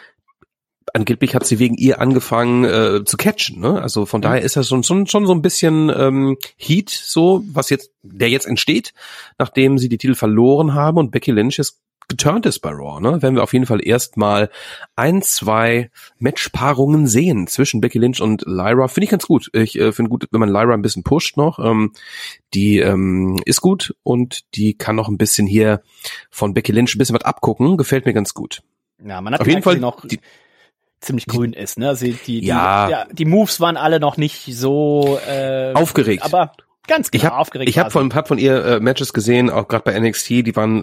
Angeblich hat sie wegen ihr angefangen äh, zu catchen, ne? Also von daher ist das schon, schon schon so ein bisschen ähm, Heat, so was jetzt der jetzt entsteht, nachdem sie die Titel verloren haben und Becky Lynch jetzt geturnt ist bei Raw, ne? Werden wir auf jeden Fall erstmal ein, zwei Matchpaarungen sehen zwischen Becky Lynch und Lyra. Finde ich ganz gut. Ich äh, finde gut, wenn man Lyra ein bisschen pusht noch. Ähm, die ähm, ist gut und die kann noch ein bisschen hier von Becky Lynch ein bisschen was abgucken. Gefällt mir ganz gut. Ja, man hat auf jeden Fall noch die, ziemlich grün ist, ne? Also die, die, Ja. ja, die Moves waren alle noch nicht so äh, aufgeregt. aber ganz genau Ich habe aufgeregt. ich hab war sie. von, hab von ihr äh, Matches gesehen, auch gerade bei N X T, die waren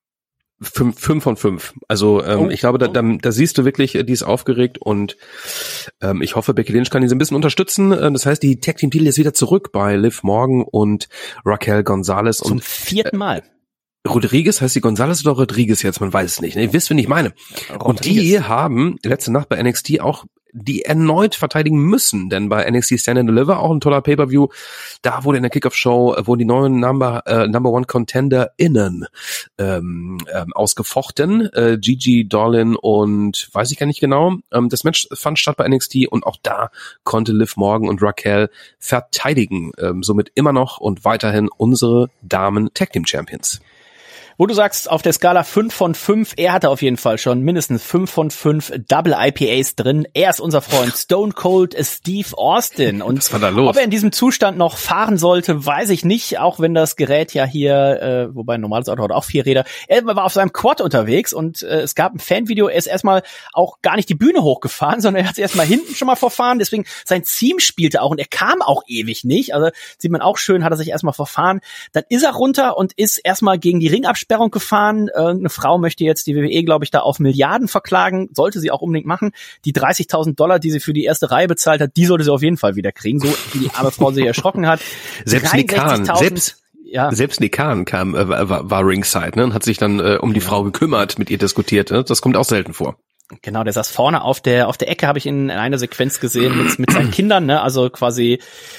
fünf, fünf von fünf. Also ähm, Oh, ich glaube, da, oh. da, da siehst du wirklich, äh, die ist aufgeregt und ähm, ich hoffe, Becky Lynch kann die so ein bisschen unterstützen. Äh, das heißt, die Tag Team Titel ist wieder zurück bei Liv Morgan und Raquel Gonzalez zum und vierten Mal. Rodriguez, heißt die Gonzalez oder Rodriguez jetzt? Man weiß es nicht. Ne? Ihr wisst, wen ich meine. Und die haben letzte Nacht bei N X T auch die erneut verteidigen müssen, denn bei N X T Stand and Deliver, auch ein toller Pay-Per-View, da wurde in der Kickoff-Show, äh, wurden die neuen Number äh, Number One ContenderInnen ähm, ähm, ausgefochten, äh, Gigi Dolan und weiß ich gar nicht genau. Ähm, das Match fand statt bei N X T und auch da konnte Liv Morgan und Raquel verteidigen, ähm, somit immer noch und weiterhin unsere Damen Tag Team Champions. Wo du sagst, auf der Skala fünf von fünf, er hatte auf jeden Fall schon mindestens fünf von fünf Double I P As drin. Er ist unser Freund Stone Cold Steve Austin. Und Was war da los? ob er in diesem Zustand noch fahren sollte, weiß ich nicht, auch wenn das Gerät ja hier, äh, wobei ein normales Auto hat auch vier Räder. Er war auf seinem Quad unterwegs und äh, es gab ein Fanvideo, er ist erstmal auch gar nicht die Bühne hochgefahren, sondern er hat sich erstmal hinten schon mal verfahren, deswegen sein Team spielte auch und er kam auch ewig nicht. Also sieht man auch schön, hat er sich erstmal verfahren. Dann ist er runter und ist erstmal gegen die Ringabsperrung gefahren. Irgendeine Frau möchte jetzt die W W E, glaube ich, da auf Milliarden verklagen. Sollte sie auch unbedingt machen. Die dreißigtausend Dollar, die sie für die erste Reihe bezahlt hat, die sollte sie auf jeden Fall wieder kriegen. So wie die arme Frau sich erschrocken hat. Selbst Nikan, selbst, ja. selbst Nikan kam, äh, war, war ringside, ne, und hat sich dann äh, um die Frau gekümmert, mit ihr diskutiert. Ne? Das kommt auch selten vor. Genau, der saß vorne auf der auf der Ecke, habe ich in einer Sequenz gesehen mit, mit seinen Kindern, ne, also quasi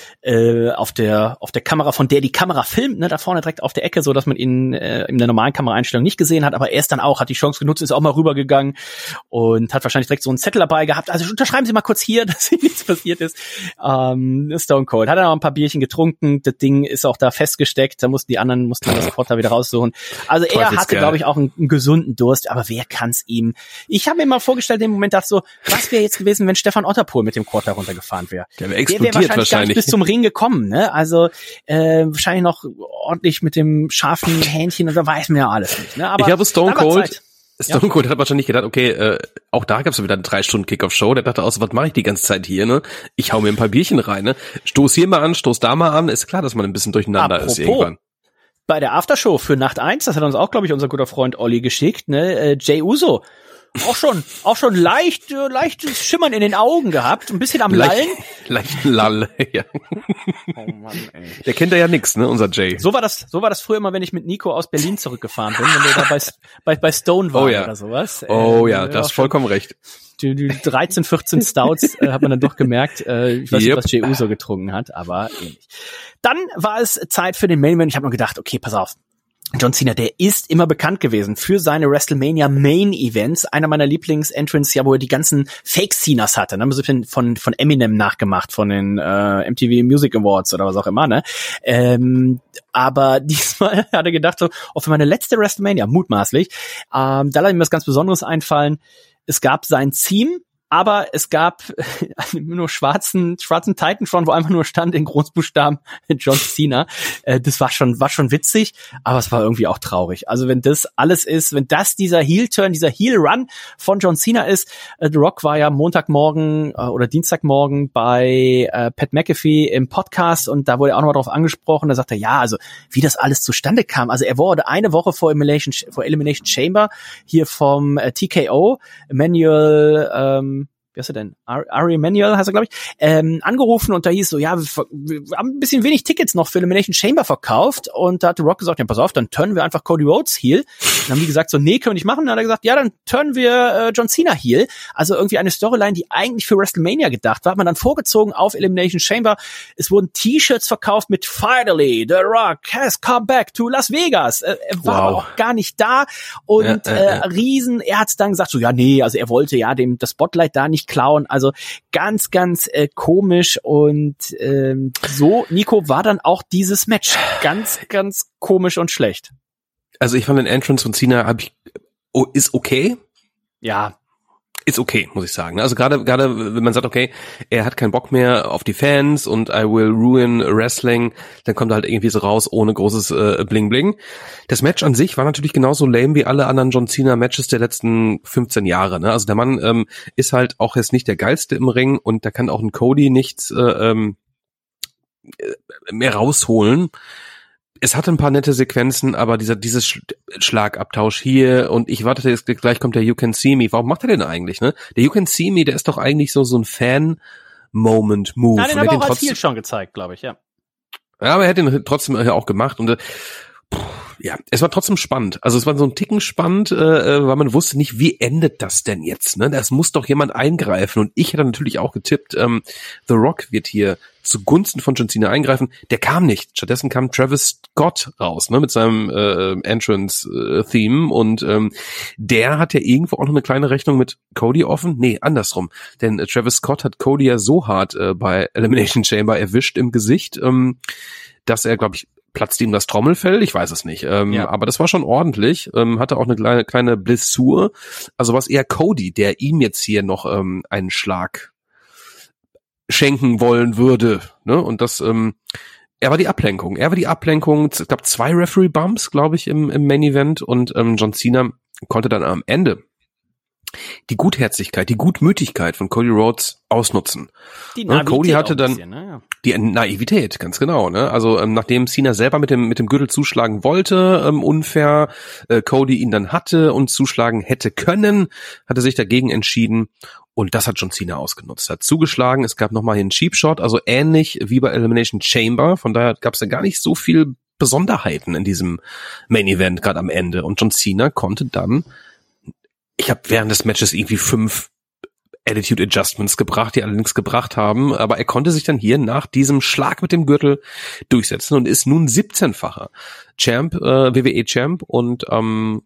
äh, auf der auf der Kamera, von der die Kamera filmt, ne, da vorne direkt auf der Ecke, so dass man ihn äh, in der normalen Kameraeinstellung nicht gesehen hat, aber er ist dann auch, hat die Chance genutzt, ist auch mal rübergegangen und hat wahrscheinlich direkt so einen Zettel dabei gehabt. Also unterschreiben Sie mal kurz hier, dass hier nichts passiert ist. Ähm, Stone Cold hat dann auch ein paar Bierchen getrunken, das Ding ist auch da festgesteckt, da mussten die anderen mussten das Quad da wieder raussuchen. Also er hatte, glaube ich, auch einen, einen gesunden Durst, aber wer kann's ihm? Ich habe mir mal vorgestellt, in dem Moment dachte so, was wäre jetzt gewesen, wenn Stefan Otterpohl mit dem Quad da runtergefahren wäre? Der wäre Der explodiert wäre wahrscheinlich, wahrscheinlich. gar nicht bis zum Ring gekommen, ne? Also äh, wahrscheinlich noch ordentlich mit dem scharfen Hähnchen oder weiß mir ja alles nicht. Ne? Aber ich glaube, Stone da war Cold, Zeit. Stone Cold hat wahrscheinlich gedacht, okay, äh, auch da gab's wieder eine drei Stunden Kick-Off-Show. Der dachte auch so, was mache ich die ganze Zeit hier, ne? Ich hau mir ein paar Bierchen rein, ne? Stoß hier mal an, stoß da mal an. Ist klar, dass man ein bisschen durcheinander Apropos, ist irgendwann. Bei der Aftershow für Nacht eins, das hat uns auch, glaube ich, unser guter Freund Olli geschickt, ne? Äh, Jey Uso. Auch schon, auch schon leicht, äh, leichtes Schimmern in den Augen gehabt, ein bisschen am Lallen. Leicht, leicht Lall, ja. Oh Mann, ey. Der kennt ja nix, ne, unser Jay. So war das, so war das früher immer, wenn ich mit Nico aus Berlin zurückgefahren bin, wenn wir da bei, bei, bei Stone waren Oh ja. oder sowas. Oh Ähm, ja, da hast vollkommen recht. die, die dreizehn, vierzehn Stouts äh, hat man dann doch gemerkt. Äh, ich weiß Yep. nicht, was Jey Uso getrunken hat, aber ähnlich. Dann war es Zeit für den Main Event. Ich habe nur gedacht, okay, pass auf. John Cena, der ist immer bekannt gewesen für seine WrestleMania Main Events. Einer meiner Lieblings-Entrants, ja, wo er die ganzen Fake-Cenas hatte, ne? So ein bisschen von, von Eminem nachgemacht, von den äh, M T V Music Awards oder was auch immer, ne? Ähm, aber diesmal hat er gedacht, so, oh, für meine letzte WrestleMania, mutmaßlich, ähm, da lasse ich mir was ganz Besonderes einfallen. Es gab sein Theme, aber es gab nur schwarzen, schwarzen Titantron, wo einfach nur stand in Großbuchstaben John Cena. Äh, das war schon, war schon witzig, aber es war irgendwie auch traurig. Also wenn das alles ist, wenn das dieser Heel-Turn, dieser Heel-Run von John Cena ist, äh, The Rock war ja Montagmorgen äh, oder Dienstagmorgen bei äh, Pat McAfee im Podcast und da wurde er auch noch mal drauf angesprochen. Da sagte er, ja, also wie das alles zustande kam. Also er wurde eine Woche vor Elimination, vor Elimination Chamber hier vom äh, T K O, Emmanuel, ähm, wie heißt er denn? Ari Emanuel heißt er, glaube ich, ähm, angerufen und da hieß so, ja, wir, wir haben ein bisschen wenig Tickets noch für Elimination Chamber verkauft und da hat The Rock gesagt, ja, pass auf, dann turnen wir einfach Cody Rhodes heel. Dann haben die gesagt, so, nee, können wir nicht machen. Dann hat er gesagt, ja, dann turnen wir äh, John Cena heel. Also irgendwie eine Storyline, die eigentlich für WrestleMania gedacht war, hat man dann vorgezogen auf Elimination Chamber. Es wurden T-Shirts verkauft mit Finally, The Rock has come back to Las Vegas. Äh, er war Wow. auch gar nicht da und Ja, äh, äh, Riesen, er hat dann gesagt, so, ja, nee, also er wollte ja dem das Spotlight da nicht klauen. Also ganz, ganz äh, komisch und ähm, so, Nico, war dann auch dieses Match ganz, ganz komisch und schlecht. Also ich fand den Entrance von Cena hab ich, oh, ist okay. Ja, Ist okay, muss ich sagen. Also gerade gerade wenn man sagt, okay, er hat keinen Bock mehr auf die Fans und I will ruin wrestling, dann kommt er halt irgendwie so raus ohne großes äh, Bling Bling. Das Match an sich war natürlich genauso lame wie alle anderen John Cena Matches der letzten fünfzehn Jahre. Ne? Also der Mann ähm, ist halt auch jetzt nicht der geilste im Ring und da kann auch ein Cody nichts äh, ähm, mehr rausholen. Es hatte ein paar nette Sequenzen, aber dieser dieses Sch- Schlagabtausch hier und ich warte jetzt gleich kommt der You Can See Me. Warum macht er denn eigentlich, ne? Der You Can See Me, der ist doch eigentlich so so ein Fan-Moment-Move. ja den Und haben er wir hat auch als trotzdem- Heel schon gezeigt, glaube ich, ja. Ja, aber er hat den trotzdem äh, auch gemacht und äh, pff, ja, es war trotzdem spannend. Also es war so ein Ticken spannend, äh, weil man wusste nicht, wie endet das denn jetzt, ne? Das muss doch jemand eingreifen und ich hätte natürlich auch getippt, ähm, The Rock wird hier zugunsten von John Cena eingreifen. Der kam nicht. Stattdessen kam Travis Scott raus, ne, mit seinem äh, Entrance-Theme und ähm, der hat ja irgendwo auch noch eine kleine Rechnung mit Cody offen. Nee, andersrum. Denn äh, Travis Scott hat Cody ja so hart äh, bei Elimination Chamber erwischt im Gesicht, ähm, dass er, glaube ich, platzt ihm das Trommelfell, ich weiß es nicht. Ähm, Ja. Aber das war schon ordentlich. Ähm, hatte auch eine kleine, kleine Blessur. Also was eher Cody, der ihm jetzt hier noch ähm, einen Schlag schenken wollen würde. Ne? Und das, ähm, er war die Ablenkung. Er war die Ablenkung. Es gab zwei Referee-Bumps, glaube ich, im, im Main-Event. Und ähm, John Cena konnte dann am Ende die Gutherzigkeit, die Gutmütigkeit von Cody Rhodes ausnutzen. Die Ja, Cody Naivität hatte auch ein dann bisschen, ne? Ja. die Naivität, ganz genau. Ne? Also ähm, nachdem Cena selber mit dem mit dem Gürtel zuschlagen wollte, ähm, unfair, äh, Cody ihn dann hatte und zuschlagen hätte können, hat er sich dagegen entschieden und das hat John Cena ausgenutzt. Er hat zugeschlagen, es gab nochmal einen Cheap Shot, also ähnlich wie bei Elimination Chamber. Von daher gab es ja gar nicht so viel Besonderheiten in diesem Main Event gerade am Ende. Und John Cena konnte dann, ich habe während des Matches irgendwie fünf Attitude Adjustments gebracht, die allerdings gebracht haben, aber er konnte sich dann hier nach diesem Schlag mit dem Gürtel durchsetzen und ist nun siebzehnfacher Champ, äh, W W E-Champ und ähm,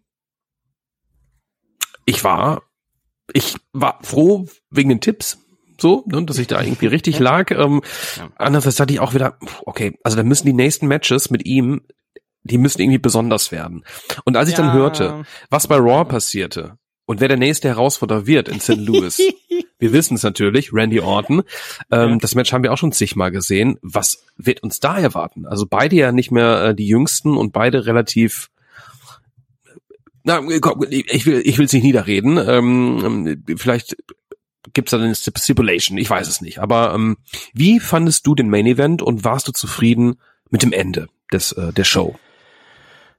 ich war ich war froh wegen den Tipps, so, ne, dass ich da irgendwie richtig lag. Ähm, Ja. Andererseits hatte ich auch wieder, okay, also da müssen die nächsten Matches mit ihm, die müssen irgendwie besonders werden. Und als ich Ja. dann hörte, was bei Raw passierte und wer der nächste Herausforderer wird in Saint Louis, wir wissen es natürlich, Randy Orton. Ähm, Ja. Das Match haben wir auch schon zigmal gesehen. Was wird uns da erwarten? Also beide ja nicht mehr äh, die Jüngsten und beide relativ, na, komm, ich will ich will es nicht niederreden. Ähm, vielleicht gibt's da eine Stipulation, ich weiß es nicht. Aber ähm, wie fandest du den Main Event und warst du zufrieden mit dem Ende des äh, der Show?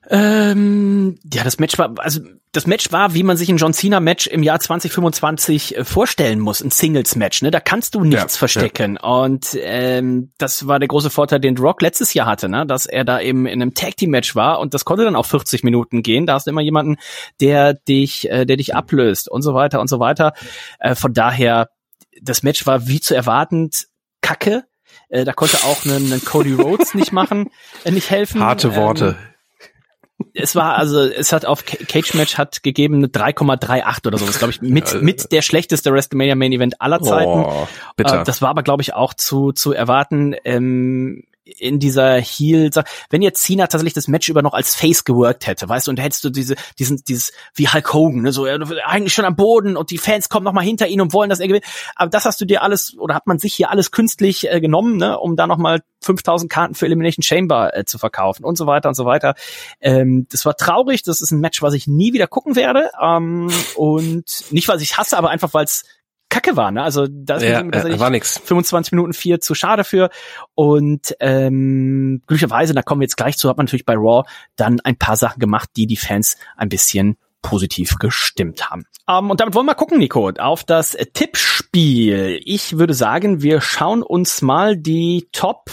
Ähm, ja, das Match war, also das Match war, wie man sich ein John Cena Match im Jahr zwanzig fünfundzwanzig äh, vorstellen muss, ein Singles Match, ne? Da kannst du nichts ja, verstecken. Ja. Und ähm, das war der große Vorteil, den The Rock letztes Jahr hatte, ne? Dass er da eben in einem Tag Team Match war und das konnte dann auch vierzig Minuten gehen. Da hast du immer jemanden, der dich, äh, der dich ablöst und so weiter und so weiter. Äh, von daher, das Match war wie zu erwartend kacke. Äh, da konnte auch ein, ein Cody Rhodes nicht machen, äh, nicht helfen. Harte Worte. Ähm, Es war also, es hat auf Cage Match hat gegeben eine drei Komma achtunddreißig oder so. Das glaube ich mit mit der schlechteste WrestleMania Main Event aller Zeiten. Oh, bitter. Äh, das war aber glaube ich auch zu zu erwarten. Ähm, in dieser Heel, wenn jetzt Cena tatsächlich das Match über noch als Face geworkt hätte, weißt du, und da hättest du diese, diesen, dieses, wie Hulk Hogan, ne, so, er eigentlich schon am Boden und die Fans kommen noch mal hinter ihn und wollen, dass er gewinnt. Aber das hast du dir alles, oder hat man sich hier alles künstlich äh, genommen, ne, um da noch mal fünftausend Karten für Elimination Chamber äh, zu verkaufen und so weiter und so weiter. Ähm, das war traurig, das ist ein Match, was ich nie wieder gucken werde, ähm, und nicht, weil ich hasse, aber einfach, weil es Kacke war, ne? Also da ist ja, mir äh, war nix. fünfundzwanzig Minuten vier zu schade für. Und ähm, glücklicherweise, da kommen wir jetzt gleich zu, hat man natürlich bei Raw dann ein paar Sachen gemacht, die die Fans ein bisschen positiv gestimmt haben. Um, und damit wollen wir mal gucken, Nico, auf das Tippspiel. Ich würde sagen, wir schauen uns mal die Top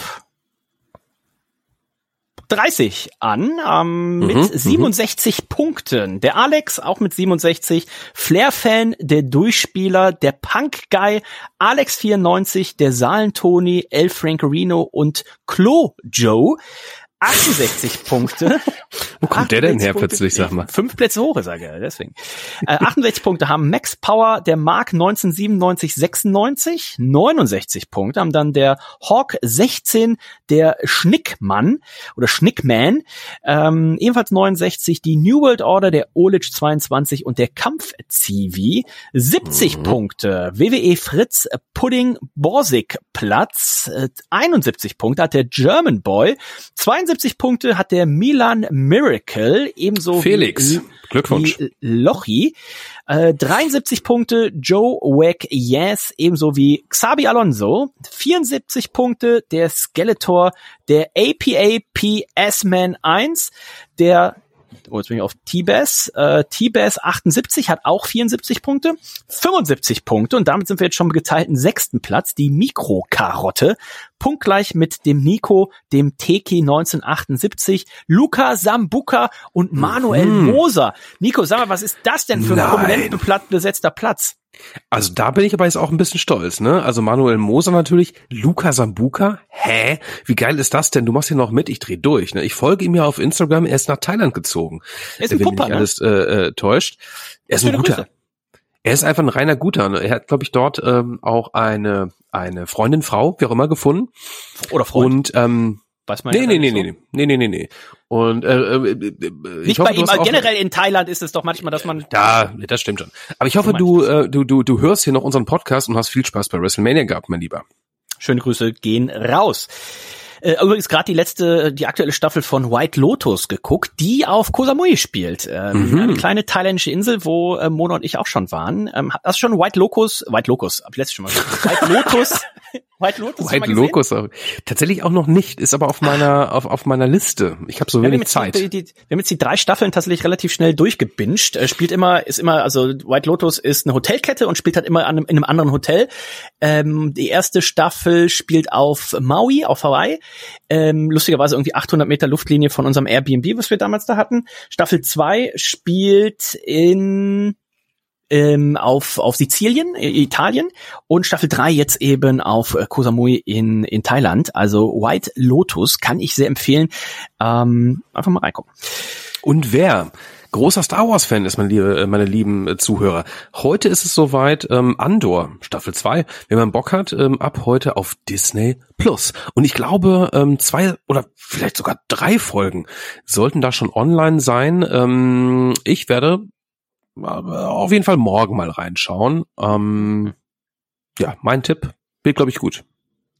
dreißig an, ähm, mit mhm, siebenundsechzig m- Punkten. Der Alex auch mit siebenundsechzig, Flair-Fan, der Durchspieler, der Punk-Guy, Alex vierundneunzig, der Saalen-Toni, El Frankerino und Klo-Joe. achtundsechzig Punkte. Wo kommt der denn her Punkte, plötzlich, sag mal? Fünf Plätze hoch ist er, gell, deswegen. Äh, achtundsechzig Punkte haben Max Power, der Mark neunzehnhundertsiebenundneunzig sechsundneunzig. neunundsechzig Punkte haben dann der Hawk sechzehn, der Schnickmann oder Schnickman. Ähm, ebenfalls neunundsechzig die New World Order, der Olic zweiundzwanzig und der Kampf-Zivi. siebzig mhm. Punkte W W E Fritz Pudding Borsig Platz. Äh, einundsiebzig Punkte hat der German Boy. zweiundsiebzig Punkte hat der Milan Miracle, ebenso Felix. wie, Glückwunsch. wie Lochi. Äh, dreiundsiebzig Punkte Joe Wack Yes, ebenso wie Xabi Alonso. vierundsiebzig Punkte der Skeletor, der A P A P S-Man eins, der Oh, jetzt bin ich auf T-Bass. Äh, T-Bass achtundsiebzig hat auch vierundsiebzig Punkte. fünfundsiebzig Punkte. Und damit sind wir jetzt schon im geteilten sechsten Platz. Die Mikrokarotte. Punktgleich mit dem Nico, dem Teki neunzehnhundertachtundsiebzig, Luca Sambuca und Manuel mhm. Moser. Nico, sag mal, was ist das denn für ein Nein. prominent besetzter Platz? Also da bin ich aber jetzt auch ein bisschen stolz, ne? Also Manuel Moser natürlich, Luca Sambuca, hä? Wie geil ist das denn? Du machst hier noch mit, ich dreh durch, ne? Ich folge ihm ja auf Instagram, er ist nach Thailand gezogen. Er ist ein Pumper, wenn mich alles äh, äh, täuscht. Er ist ein guter. Grüße. Er ist einfach ein reiner Guter. Ne? Er hat, glaube ich, dort ähm, auch eine eine Freundin, Frau, wie auch immer, gefunden. Oder Freund. Und ähm, weiß man nee, ja nee, nee, so. nee, nee, nee, nee, nee. Und äh, äh, äh, nicht hoffe, bei ihm, aber auch, generell in Thailand ist es doch manchmal, dass man da, das stimmt schon. Aber ich hoffe, du, äh, du, du, du hörst hier noch unseren Podcast und hast viel Spaß bei WrestleMania gehabt, mein Lieber. Schöne Grüße gehen raus. Äh, übrigens gerade die letzte, die aktuelle Staffel von White Lotus geguckt, die auf Koh Samui spielt. Ähm, mhm. Eine kleine thailändische Insel, wo äh, Mona und ich auch schon waren. Ähm, hast du schon White Locus, White Locus, hab ich letztes schon mal gesagt. White Lotus, White Lotus, White Locus auch. Tatsächlich auch noch nicht, ist aber auf meiner auf auf meiner Liste. Ich habe so wenig ja, Zeit. Die, die, wir haben jetzt die drei Staffeln tatsächlich relativ schnell durchgebinged. Äh, spielt immer, ist immer, also White Lotus ist eine Hotelkette und spielt halt immer an einem, in einem anderen Hotel. Ähm, die erste Staffel spielt auf Maui, auf Hawaii. Ähm, lustigerweise irgendwie achthundert Meter Luftlinie von unserem Airbnb, was wir damals da hatten. Staffel zwei spielt in ähm, auf auf Sizilien, Italien, und Staffel drei jetzt eben auf äh, Koh Samui in in Thailand. Also White Lotus kann ich sehr empfehlen. Ähm, einfach mal reingucken. Und wer großer Star Wars Fan ist, meine, liebe, meine lieben äh, Zuhörer, heute ist es soweit, ähm, Andor, Staffel zwei, wenn man Bock hat, ähm, ab heute auf Disney Plus. Und ich glaube, ähm, zwei oder vielleicht sogar drei Folgen sollten da schon online sein. Ähm, ich werde äh, auf jeden Fall morgen mal reinschauen. Ähm, ja, mein Tipp wird, glaube ich, gut.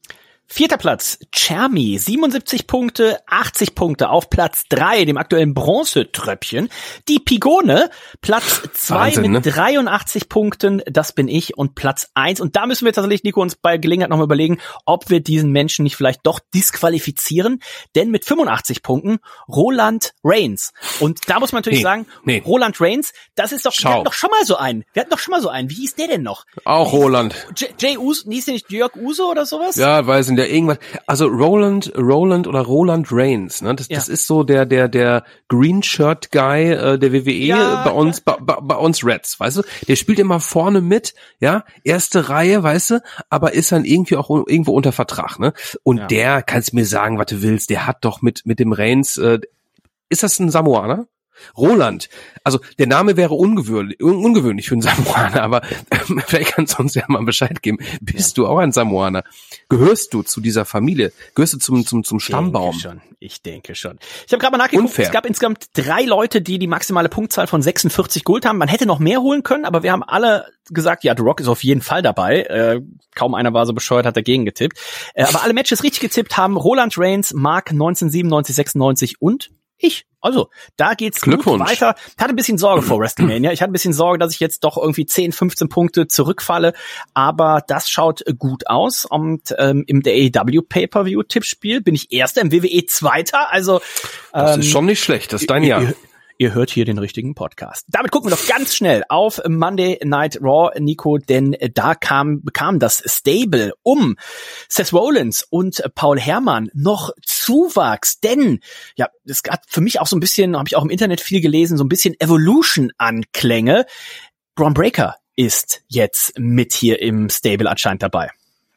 Vierter Platz, Chermi, siebenundsiebzig Punkte, achtzig Punkte auf Platz drei, dem aktuellen Bronzetröpfchen. Die Pigone, Platz zwei mit ne? dreiundachtzig Punkten, das bin ich, und Platz eins. Und da müssen wir tatsächlich, Nico, uns bei Gelegenheit nochmal überlegen, ob wir diesen Menschen nicht vielleicht doch disqualifizieren. Denn mit fünfundachtzig Punkten Roland Reigns. Und da muss man natürlich nee, sagen, nee. Roland Reigns, das ist doch, wir hatten doch schon mal so einen. Wir hatten doch schon mal so einen. Wie hieß der denn noch? Auch Roland. J- Jay Uso, hieß der nicht Jörg Uso oder sowas? Ja, weiß nicht. Der irgendwas, also Roland, Roland oder Roland Reigns, ne? Das, ja. das ist so der, der, der Green Shirt Guy äh, der W W E ja, bei uns, bei, bei, bei uns Reds, weißt du? Der spielt immer vorne mit, ja, erste Reihe, weißt du, aber ist dann irgendwie auch irgendwo unter Vertrag, ne? Und ja. der, kannst mir sagen, was du willst, der hat doch mit, mit dem Reigns, äh, ist das ein Samoaner? Roland, also der Name wäre ungewöhnlich, ungewöhnlich für einen Samoaner, aber äh, vielleicht kannst du uns ja mal Bescheid geben. Bist ja. du auch ein Samoaner? Gehörst du zu dieser Familie? Gehörst du zum zum zum Stammbaum? Ich denke schon. Ich denke schon. Ich habe gerade mal nachgeguckt, Unfair. Es gab insgesamt drei Leute, die die maximale Punktzahl von sechsundvierzig geholt haben. Man hätte noch mehr holen können, aber wir haben alle gesagt, ja, The Rock ist auf jeden Fall dabei. Äh, kaum einer war so bescheuert, hat dagegen getippt. Äh, aber alle Matches richtig getippt haben Roland Reigns, Mark neunzehnhundertsiebenundneunzig, sechsundneunzig und ich. Also, da geht's gut weiter. Ich hatte ein bisschen Sorge vor WrestleMania. Ich hatte ein bisschen Sorge, dass ich jetzt doch irgendwie zehn, fünfzehn Punkte zurückfalle. Aber das schaut gut aus. Und ähm, im der A E W Pay-Per-View-Tippspiel bin ich Erster, im W W E Zweiter. Also ähm, das ist schon nicht schlecht. Das ist dein Jahr. Ihr, ihr hört hier den richtigen Podcast. Damit gucken wir doch ganz schnell auf Monday Night Raw, Nico, denn da kam bekam das Stable um Seth Rollins und Paul Herrmann noch Zuwachs, denn ja, es hat für mich auch so ein bisschen, habe ich auch im Internet viel gelesen, so ein bisschen Evolution-Anklänge. Bron Breakker ist jetzt mit hier im Stable anscheinend dabei.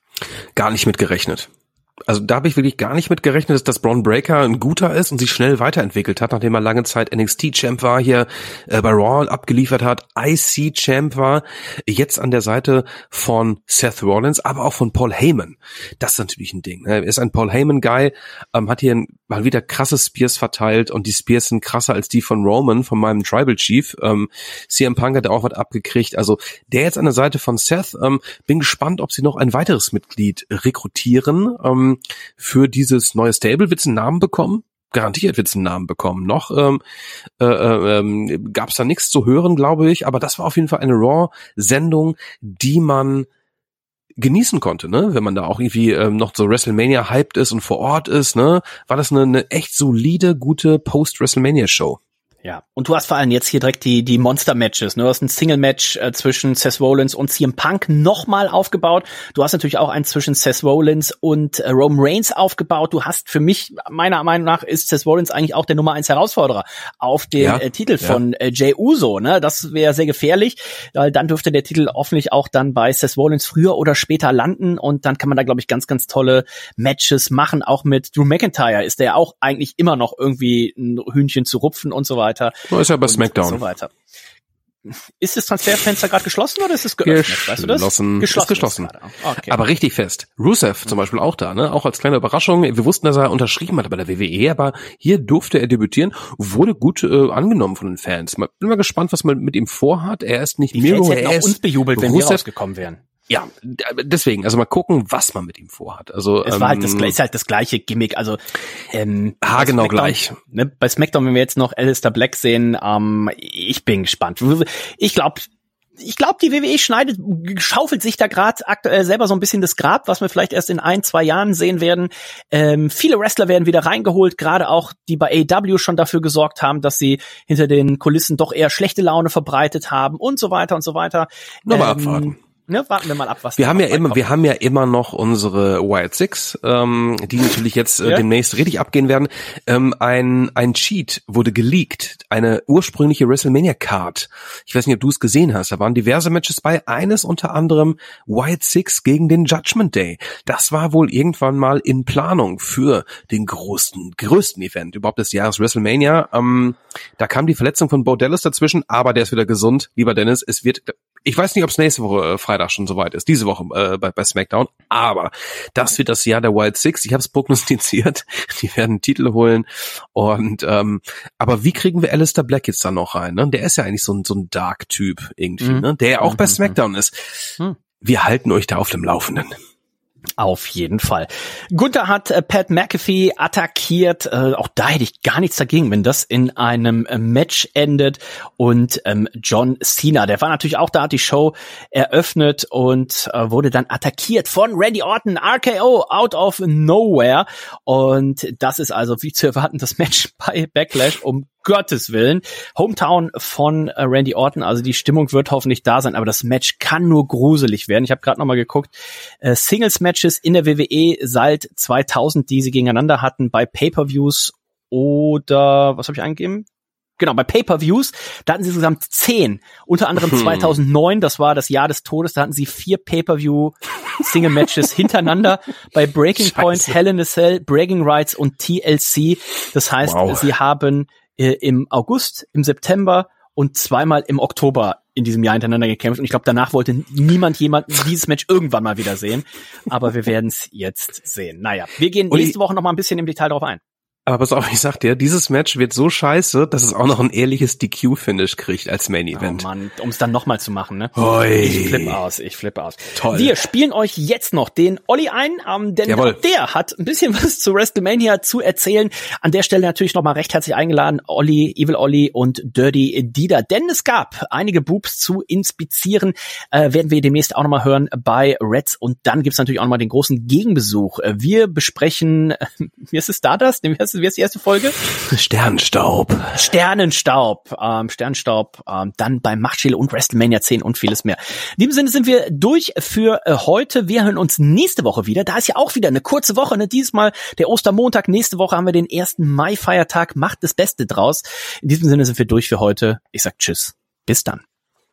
Gar nicht mit gerechnet. Also da habe ich wirklich gar nicht mit gerechnet, dass, dass Bron Breakker ein guter ist und sich schnell weiterentwickelt hat, nachdem er lange Zeit N X T-Champ war, hier äh, bei Raw abgeliefert hat, I C-Champ war, jetzt an der Seite von Seth Rollins, aber auch von Paul Heyman. Das ist natürlich ein Ding. Er ist ein Paul Heyman-Guy, ähm, hat hier mal wieder krasse Spears verteilt und die Spears sind krasser als die von Roman, von meinem Tribal Chief. Ähm, C M Punk hat auch was abgekriegt. Also der jetzt an der Seite von Seth, ähm, bin gespannt, ob sie noch ein weiteres Mitglied rekrutieren. Ähm, für dieses neue Stable. Wird es einen Namen bekommen? Garantiert wird es einen Namen bekommen. Noch ähm, äh, äh, gab es da nichts zu hören, glaube ich, aber das war auf jeden Fall eine Raw-Sendung, die man genießen konnte, ne? Wenn man da auch irgendwie ähm, noch so WrestleMania hyped ist und vor Ort ist, ne? War das eine, eine echt solide, gute Post-WrestleMania-Show. Ja, und du hast vor allem jetzt hier direkt die die Monster-Matches. Ne? Du hast ein Single-Match äh, zwischen Seth Rollins und C M Punk nochmal aufgebaut. Du hast natürlich auch eins zwischen Seth Rollins und äh, Roman Reigns aufgebaut. Du hast für mich, meiner Meinung nach, ist Seth Rollins eigentlich auch der Nummer eins Herausforderer auf den ja, äh, Titel ja. von äh, Jey Uso. Ne? Das wäre sehr gefährlich, weil dann dürfte der Titel hoffentlich auch dann bei Seth Rollins früher oder später landen. Und dann kann man da, glaube ich, ganz, ganz tolle Matches machen. Auch mit Drew McIntyre ist der ja auch eigentlich immer noch irgendwie ein Hühnchen zu rupfen und so weiter. No, ist ja bei SmackDown. So weiter. Ist das Transferfenster gerade geschlossen oder ist es geöffnet? Geschlossen. Weißt du das? Geschlossen. Ist geschlossen. Okay. Aber richtig fest. Rusev zum Beispiel auch da, ne? Auch als kleine Überraschung. Wir wussten, dass er unterschrieben hat bei der W W E, aber hier durfte er debütieren. Wurde gut äh, angenommen von den Fans. Bin mal gespannt, was man mit ihm vorhat. Er ist nicht Die Miro, Fans hätten er auch ist uns bejubelt, wenn Rusev. wir rausgekommen wären. Ja, deswegen, also mal gucken, was man mit ihm vorhat. Also es ähm, war halt das, ist halt das gleiche Gimmick. Also ähm, ha, genau gleich. Ne, bei SmackDown, wenn wir jetzt noch Aleister Black sehen, ähm, ich bin gespannt. Ich glaube, ich glaube, die W W E schneidet, schaufelt sich da gerade aktuell selber so ein bisschen das Grab, was wir vielleicht erst in ein, zwei Jahren sehen werden. Ähm, viele Wrestler werden wieder reingeholt, gerade auch die bei A E W schon dafür gesorgt haben, dass sie hinter den Kulissen doch eher schlechte Laune verbreitet haben und so weiter und so weiter. Nochmal ähm, abwarten. Ne, warten wir mal ab, was wir haben ja immer, kommt. wir haben ja immer noch unsere Wild Six, ähm, die natürlich jetzt äh, ja? demnächst richtig abgehen werden. Ähm, ein ein Cheat wurde geleakt, eine ursprüngliche WrestleMania Card. Ich weiß nicht, ob du es gesehen hast. Da waren diverse Matches bei. Eines unter anderem Wild Six gegen den Judgment Day. Das war wohl irgendwann mal in Planung für den großen, größten Event überhaupt des Jahres WrestleMania. Ähm, da kam die Verletzung von Bo Dallas dazwischen, aber der ist wieder gesund, lieber Dennis. Es wird, ich weiß nicht, ob es nächste Woche äh, Freitag schon soweit ist, diese Woche äh, bei, bei SmackDown, aber das wird das Jahr der Wild Six. Ich habe es prognostiziert, die werden Titel holen und ähm, aber wie kriegen wir Aleister Black jetzt da noch rein? Ne? Der ist ja eigentlich so ein so ein Dark-Typ irgendwie, mhm. ne? Der ja auch mhm. bei SmackDown ist. Mhm. Wir halten euch da auf dem Laufenden. Auf jeden Fall. Gunther hat äh, Pat McAfee attackiert. Äh, auch da hätte ich gar nichts dagegen, wenn das in einem äh, Match endet. Und ähm, John Cena, der war natürlich auch da, hat die Show eröffnet und äh, wurde dann attackiert von Randy Orton. R K O out of nowhere. Und das ist also wie zu erwarten das Match bei Backlash, um Gottes Willen. Hometown von äh, Randy Orton, also die Stimmung wird hoffentlich da sein, aber das Match kann nur gruselig werden. Ich habe gerade nochmal geguckt, äh, Singles-Matches in der W W E seit zweitausend, die sie gegeneinander hatten bei Pay-Per-Views oder, was habe ich eingegeben? Genau, bei Pay-Per-Views, da hatten sie insgesamt zehn. Unter anderem zweitausendneun, das war das Jahr des Todes, da hatten sie vier Pay-Per-View-Single-Matches hintereinander bei Breaking Scheiße. Point, Hell in a Cell, Bragging Rights und T L C. Das heißt, Wow. sie haben äh, im August, im September und zweimal im Oktober in diesem Jahr hintereinander gekämpft. Und ich glaube, danach wollte niemand jemanden dieses Match irgendwann mal wieder sehen. Aber wir werden es jetzt sehen. Naja, wir gehen Und nächste ich- Woche noch mal ein bisschen im Detail darauf ein. Aber pass auf, ich sag dir, dieses Match wird so scheiße, dass es auch noch ein ehrliches D Q-Finish kriegt als Main Event. Oh Mann, um es dann nochmal zu machen, ne? Oi. Ich flippe aus, ich flippe aus. Toll. Wir spielen euch jetzt noch den Olli ein, ähm, denn Jawohl. der hat ein bisschen was zu WrestleMania zu erzählen. An der Stelle natürlich nochmal recht herzlich eingeladen, Olli, Evil Olli und Dirty Dieter. Denn es gab einige Boobs zu inspizieren, äh, werden wir demnächst auch nochmal hören bei Reds. Und dann gibt's natürlich auch nochmal den großen Gegenbesuch. Äh, Wir besprechen, äh, wie ist es da das? Wie ist, wie ist die erste Folge? Sternstaub. Sternenstaub, ähm, Sternenstaub, ähm, dann bei Machtspiele und WrestleMania zehn und vieles mehr. In diesem Sinne sind wir durch für äh, heute. Wir hören uns nächste Woche wieder. Da ist ja auch wieder eine kurze Woche, ne? Dieses Mal der Ostermontag. Nächste Woche haben wir den ersten Mai-Feiertag. Macht das Beste draus. In diesem Sinne sind wir durch für heute. Ich sag Tschüss. Bis dann.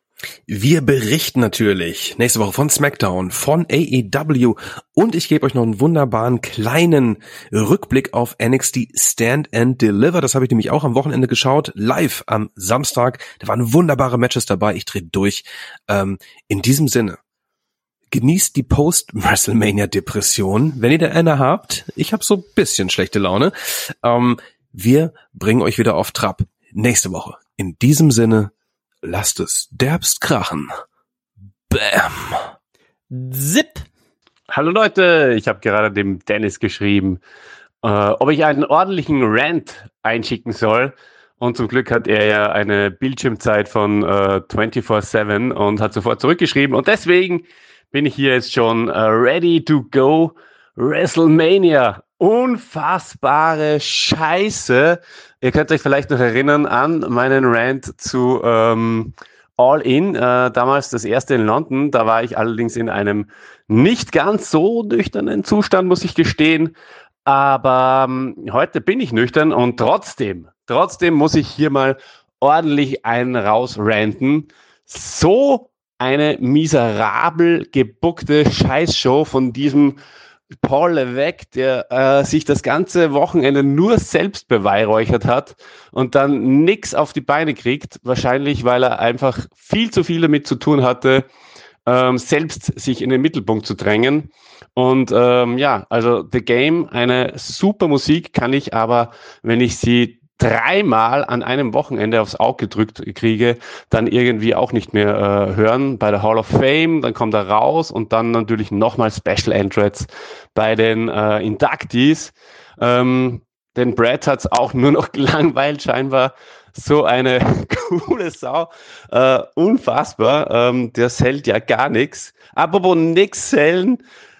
Wir berichten natürlich nächste Woche von SmackDown, von A E W und ich gebe euch noch einen wunderbaren kleinen Rückblick auf N X T Stand and Deliver. Das habe ich nämlich auch am Wochenende geschaut, live am Samstag. Da waren wunderbare Matches dabei. Ich drehe durch. Ähm, in diesem Sinne, genießt die Post-WrestleMania-Depression, wenn ihr da eine habt. Ich habe so ein bisschen schlechte Laune. Ähm, wir bringen euch wieder auf Trab nächste Woche. In diesem Sinne, lasst es derbst krachen. Bam. Zip. Hallo Leute, ich habe gerade dem Dennis geschrieben, äh, ob ich einen ordentlichen Rant einschicken soll. Und zum Glück hat er ja eine Bildschirmzeit von äh, vierundzwanzig sieben und hat sofort zurückgeschrieben. Und deswegen bin ich hier jetzt schon äh, ready to go. WrestleMania. Unfassbare Scheiße. Ihr könnt euch vielleicht noch erinnern an meinen Rant zu ähm, All In, äh, damals das erste in London. Da war ich allerdings in einem nicht ganz so nüchternen Zustand, muss ich gestehen. Aber ähm, heute bin ich nüchtern und trotzdem, trotzdem muss ich hier mal ordentlich einen rausranten. So eine miserabel gebuckte Scheißshow von diesem Paul Levesque, der äh, sich das ganze Wochenende nur selbst beweihräuchert hat und dann nix auf die Beine kriegt. Wahrscheinlich, weil er einfach viel zu viel damit zu tun hatte, ähm, selbst sich in den Mittelpunkt zu drängen. Und ähm, ja, also The Game, eine super Musik, kann ich aber, wenn ich sie dreimal an einem Wochenende aufs Auge gedrückt kriege, dann irgendwie auch nicht mehr äh, hören. Bei der Hall of Fame, dann kommt er raus und dann natürlich nochmal Special Entrants bei den äh, Inductees. Ähm, denn Brad hat es auch nur noch gelangweilt, scheinbar. So eine coole Sau. Äh, unfassbar. Ähm, der sellt ja gar nichts. Apropos nix sellen,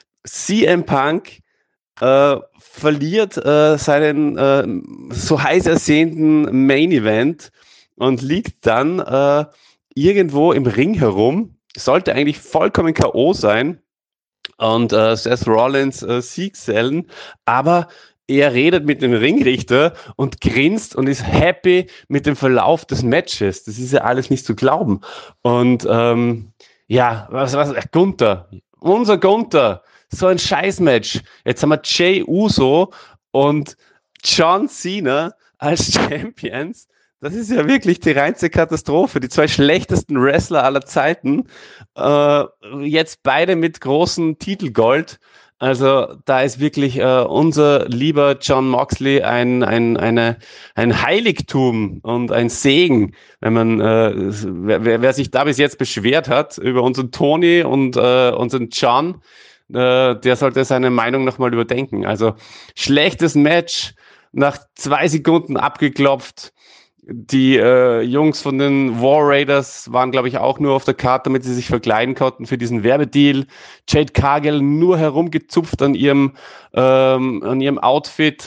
C M Punk äh, verliert äh, seinen äh, so heiß ersehnten Main Event und liegt dann äh, irgendwo im Ring herum. Sollte eigentlich vollkommen K O sein und äh, Seth Rollins äh, Sieg sellen, aber er redet mit dem Ringrichter und grinst und ist happy mit dem Verlauf des Matches. Das ist ja alles nicht zu glauben. Und ähm, ja, was, was, Gunther, unser Gunther, so ein Scheißmatch. Jetzt haben wir Jey Uso und John Cena als Champions. Das ist ja wirklich die reinste Katastrophe. Die zwei schlechtesten Wrestler aller Zeiten. Äh, jetzt beide mit großem Titelgold. Also da ist wirklich äh, unser lieber John Moxley ein, ein, eine, ein Heiligtum und ein Segen, wenn man äh, wer, wer sich da bis jetzt beschwert hat über unseren Tony und äh, unseren John. äh, der sollte seine Meinung nochmal überdenken. Also schlechtes Match, nach zwei Sekunden abgeklopft. Die äh, Jungs von den War Raiders waren, glaube ich, auch nur auf der Karte, damit sie sich verkleiden konnten für diesen Werbedeal. Jade Cargill nur herumgezupft an ihrem, ähm, an ihrem Outfit.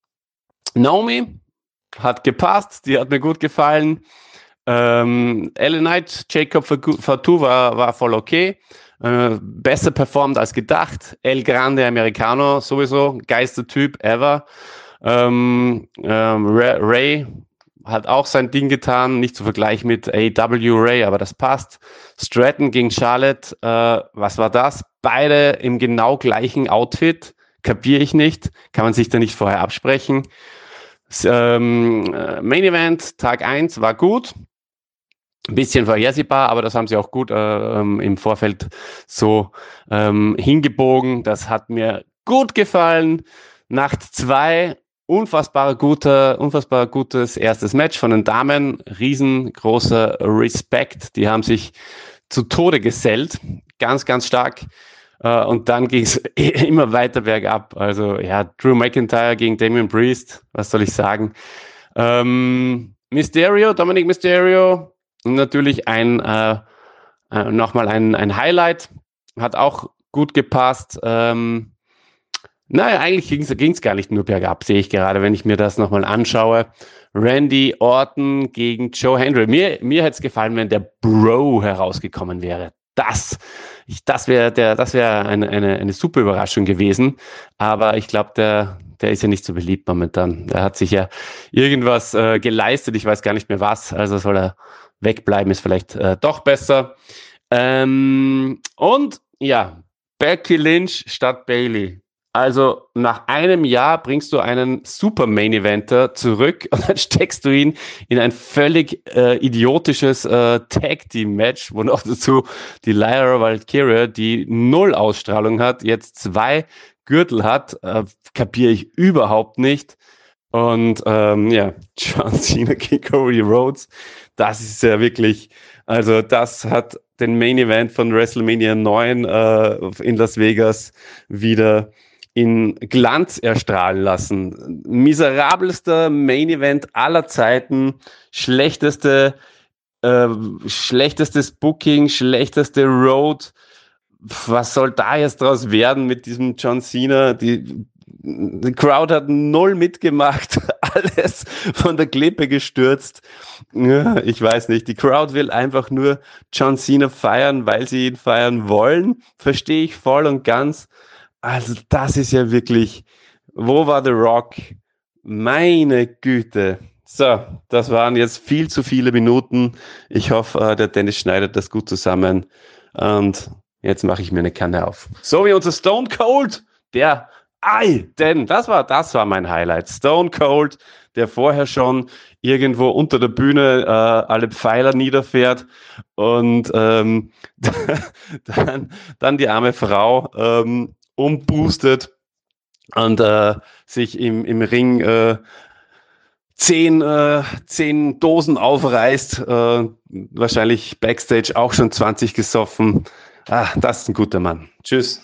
Naomi hat gepasst, die hat mir gut gefallen. Ähm, L A Knight, Jacob Fatu war, war voll okay. Äh, besser performt als gedacht. El Grande Americano, sowieso, geilster Typ ever. Ähm, ähm, Ray hat auch sein Ding getan, nicht zu vergleichen mit A E W Ray, aber das passt. Stratton gegen Charlotte, äh, was war das? Beide im genau gleichen Outfit, kapiere ich nicht, kann man sich da nicht vorher absprechen. Ähm, Main Event, Tag eins war gut, ein bisschen vorhersehbar, aber das haben sie auch gut äh, im Vorfeld so ähm, hingebogen. Das hat mir gut gefallen. Nacht zwei, unfassbar guter, unfassbar gutes erstes Match von den Damen. Riesengroßer Respekt. Die haben sich zu Tode gesellt. Ganz, ganz stark. Uh, und dann ging es immer weiter bergab. Also ja, Drew McIntyre gegen Damian Priest, was soll ich sagen? Ähm, Mysterio, Dominic Mysterio, natürlich ein äh, äh, nochmal ein, ein Highlight, hat auch gut gepasst. Ähm, naja, eigentlich ging es gar nicht nur bergab, sehe ich gerade, wenn ich mir das nochmal anschaue. Randy Orton gegen Joe Hendry. Mir, mir hätte es gefallen, wenn der Bro herausgekommen wäre. Das, ich, das wäre der, das wäre eine, eine, eine super Überraschung gewesen. Aber ich glaube, der, der ist ja nicht so beliebt momentan. Der hat sich ja irgendwas äh, geleistet. Ich weiß gar nicht mehr was. Also soll er wegbleiben, ist vielleicht äh, doch besser. Ähm, und ja, Becky Lynch statt Bayley. Also nach einem Jahr bringst du einen Super-Main-Eventer zurück und dann steckst du ihn in ein völlig äh, idiotisches äh, Tag-Team-Match, wo noch dazu die Lyra Valkyria, die null Ausstrahlung hat, jetzt zwei Gürtel hat, äh, kapiere ich überhaupt nicht. Und ähm, ja, John Cena gegen Cody Rhodes, das ist ja wirklich, also das hat den Main-Event von WrestleMania neun äh, in Las Vegas wieder in Glanz erstrahlen lassen. Miserabelster Main-Event aller Zeiten, schlechteste, äh, schlechtestes Booking, schlechteste Road. Was soll da jetzt draus werden mit diesem John Cena? Die, die Crowd hat null mitgemacht, alles von der Klippe gestürzt. Ja, ich weiß nicht, die Crowd will einfach nur John Cena feiern, weil sie ihn feiern wollen. Verstehe ich voll und ganz. Also das ist ja wirklich, wo war The Rock? Meine Güte. So, das waren jetzt viel zu viele Minuten. Ich hoffe, der Dennis schneidet das gut zusammen. Und jetzt mache ich mir eine Kanne auf. So wie unser Stone Cold, der Ei, denn das war, das war mein Highlight. Stone Cold, der vorher schon irgendwo unter der Bühne äh, alle Pfeiler niederfährt und ähm, dann, dann die arme Frau ähm, umboostet und äh, sich im, im Ring äh, zehn, äh, zehn Dosen aufreißt, äh, wahrscheinlich Backstage auch schon zwanzig gesoffen. Ah, das ist ein guter Mann. Tschüss.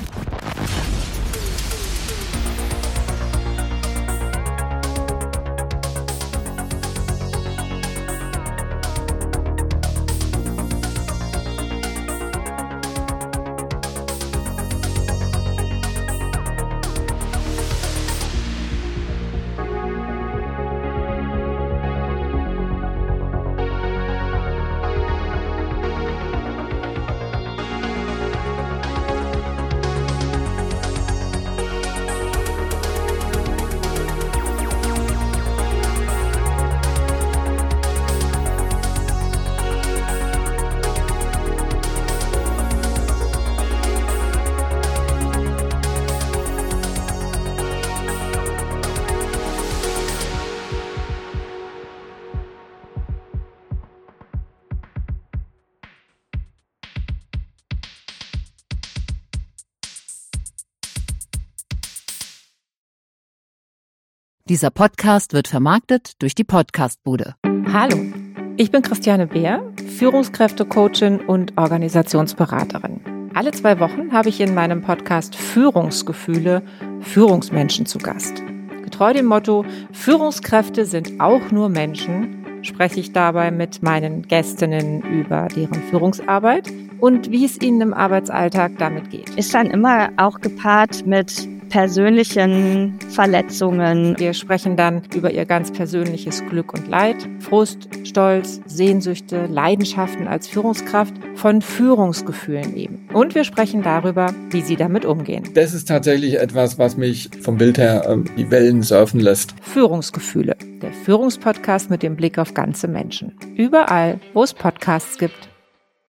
Dieser Podcast wird vermarktet durch die Podcastbude. Hallo, ich bin Christiane Beer, Führungskräftecoachin und Organisationsberaterin. Alle zwei Wochen habe ich in meinem Podcast Führungsgefühle Führungsmenschen zu Gast. Getreu dem Motto, Führungskräfte sind auch nur Menschen, spreche ich dabei mit meinen Gästinnen über deren Führungsarbeit und wie es ihnen im Arbeitsalltag damit geht. Ist dann immer auch gepaart mit persönlichen Verletzungen. Wir sprechen dann über ihr ganz persönliches Glück und Leid, Frust, Stolz, Sehnsüchte, Leidenschaften als Führungskraft, von Führungsgefühlen eben. Und wir sprechen darüber, wie sie damit umgehen. Das ist tatsächlich etwas, was mich vom Bild her äh, die Wellen surfen lässt. Führungsgefühle, der Führungspodcast mit dem Blick auf ganze Menschen. Überall, wo es Podcasts gibt.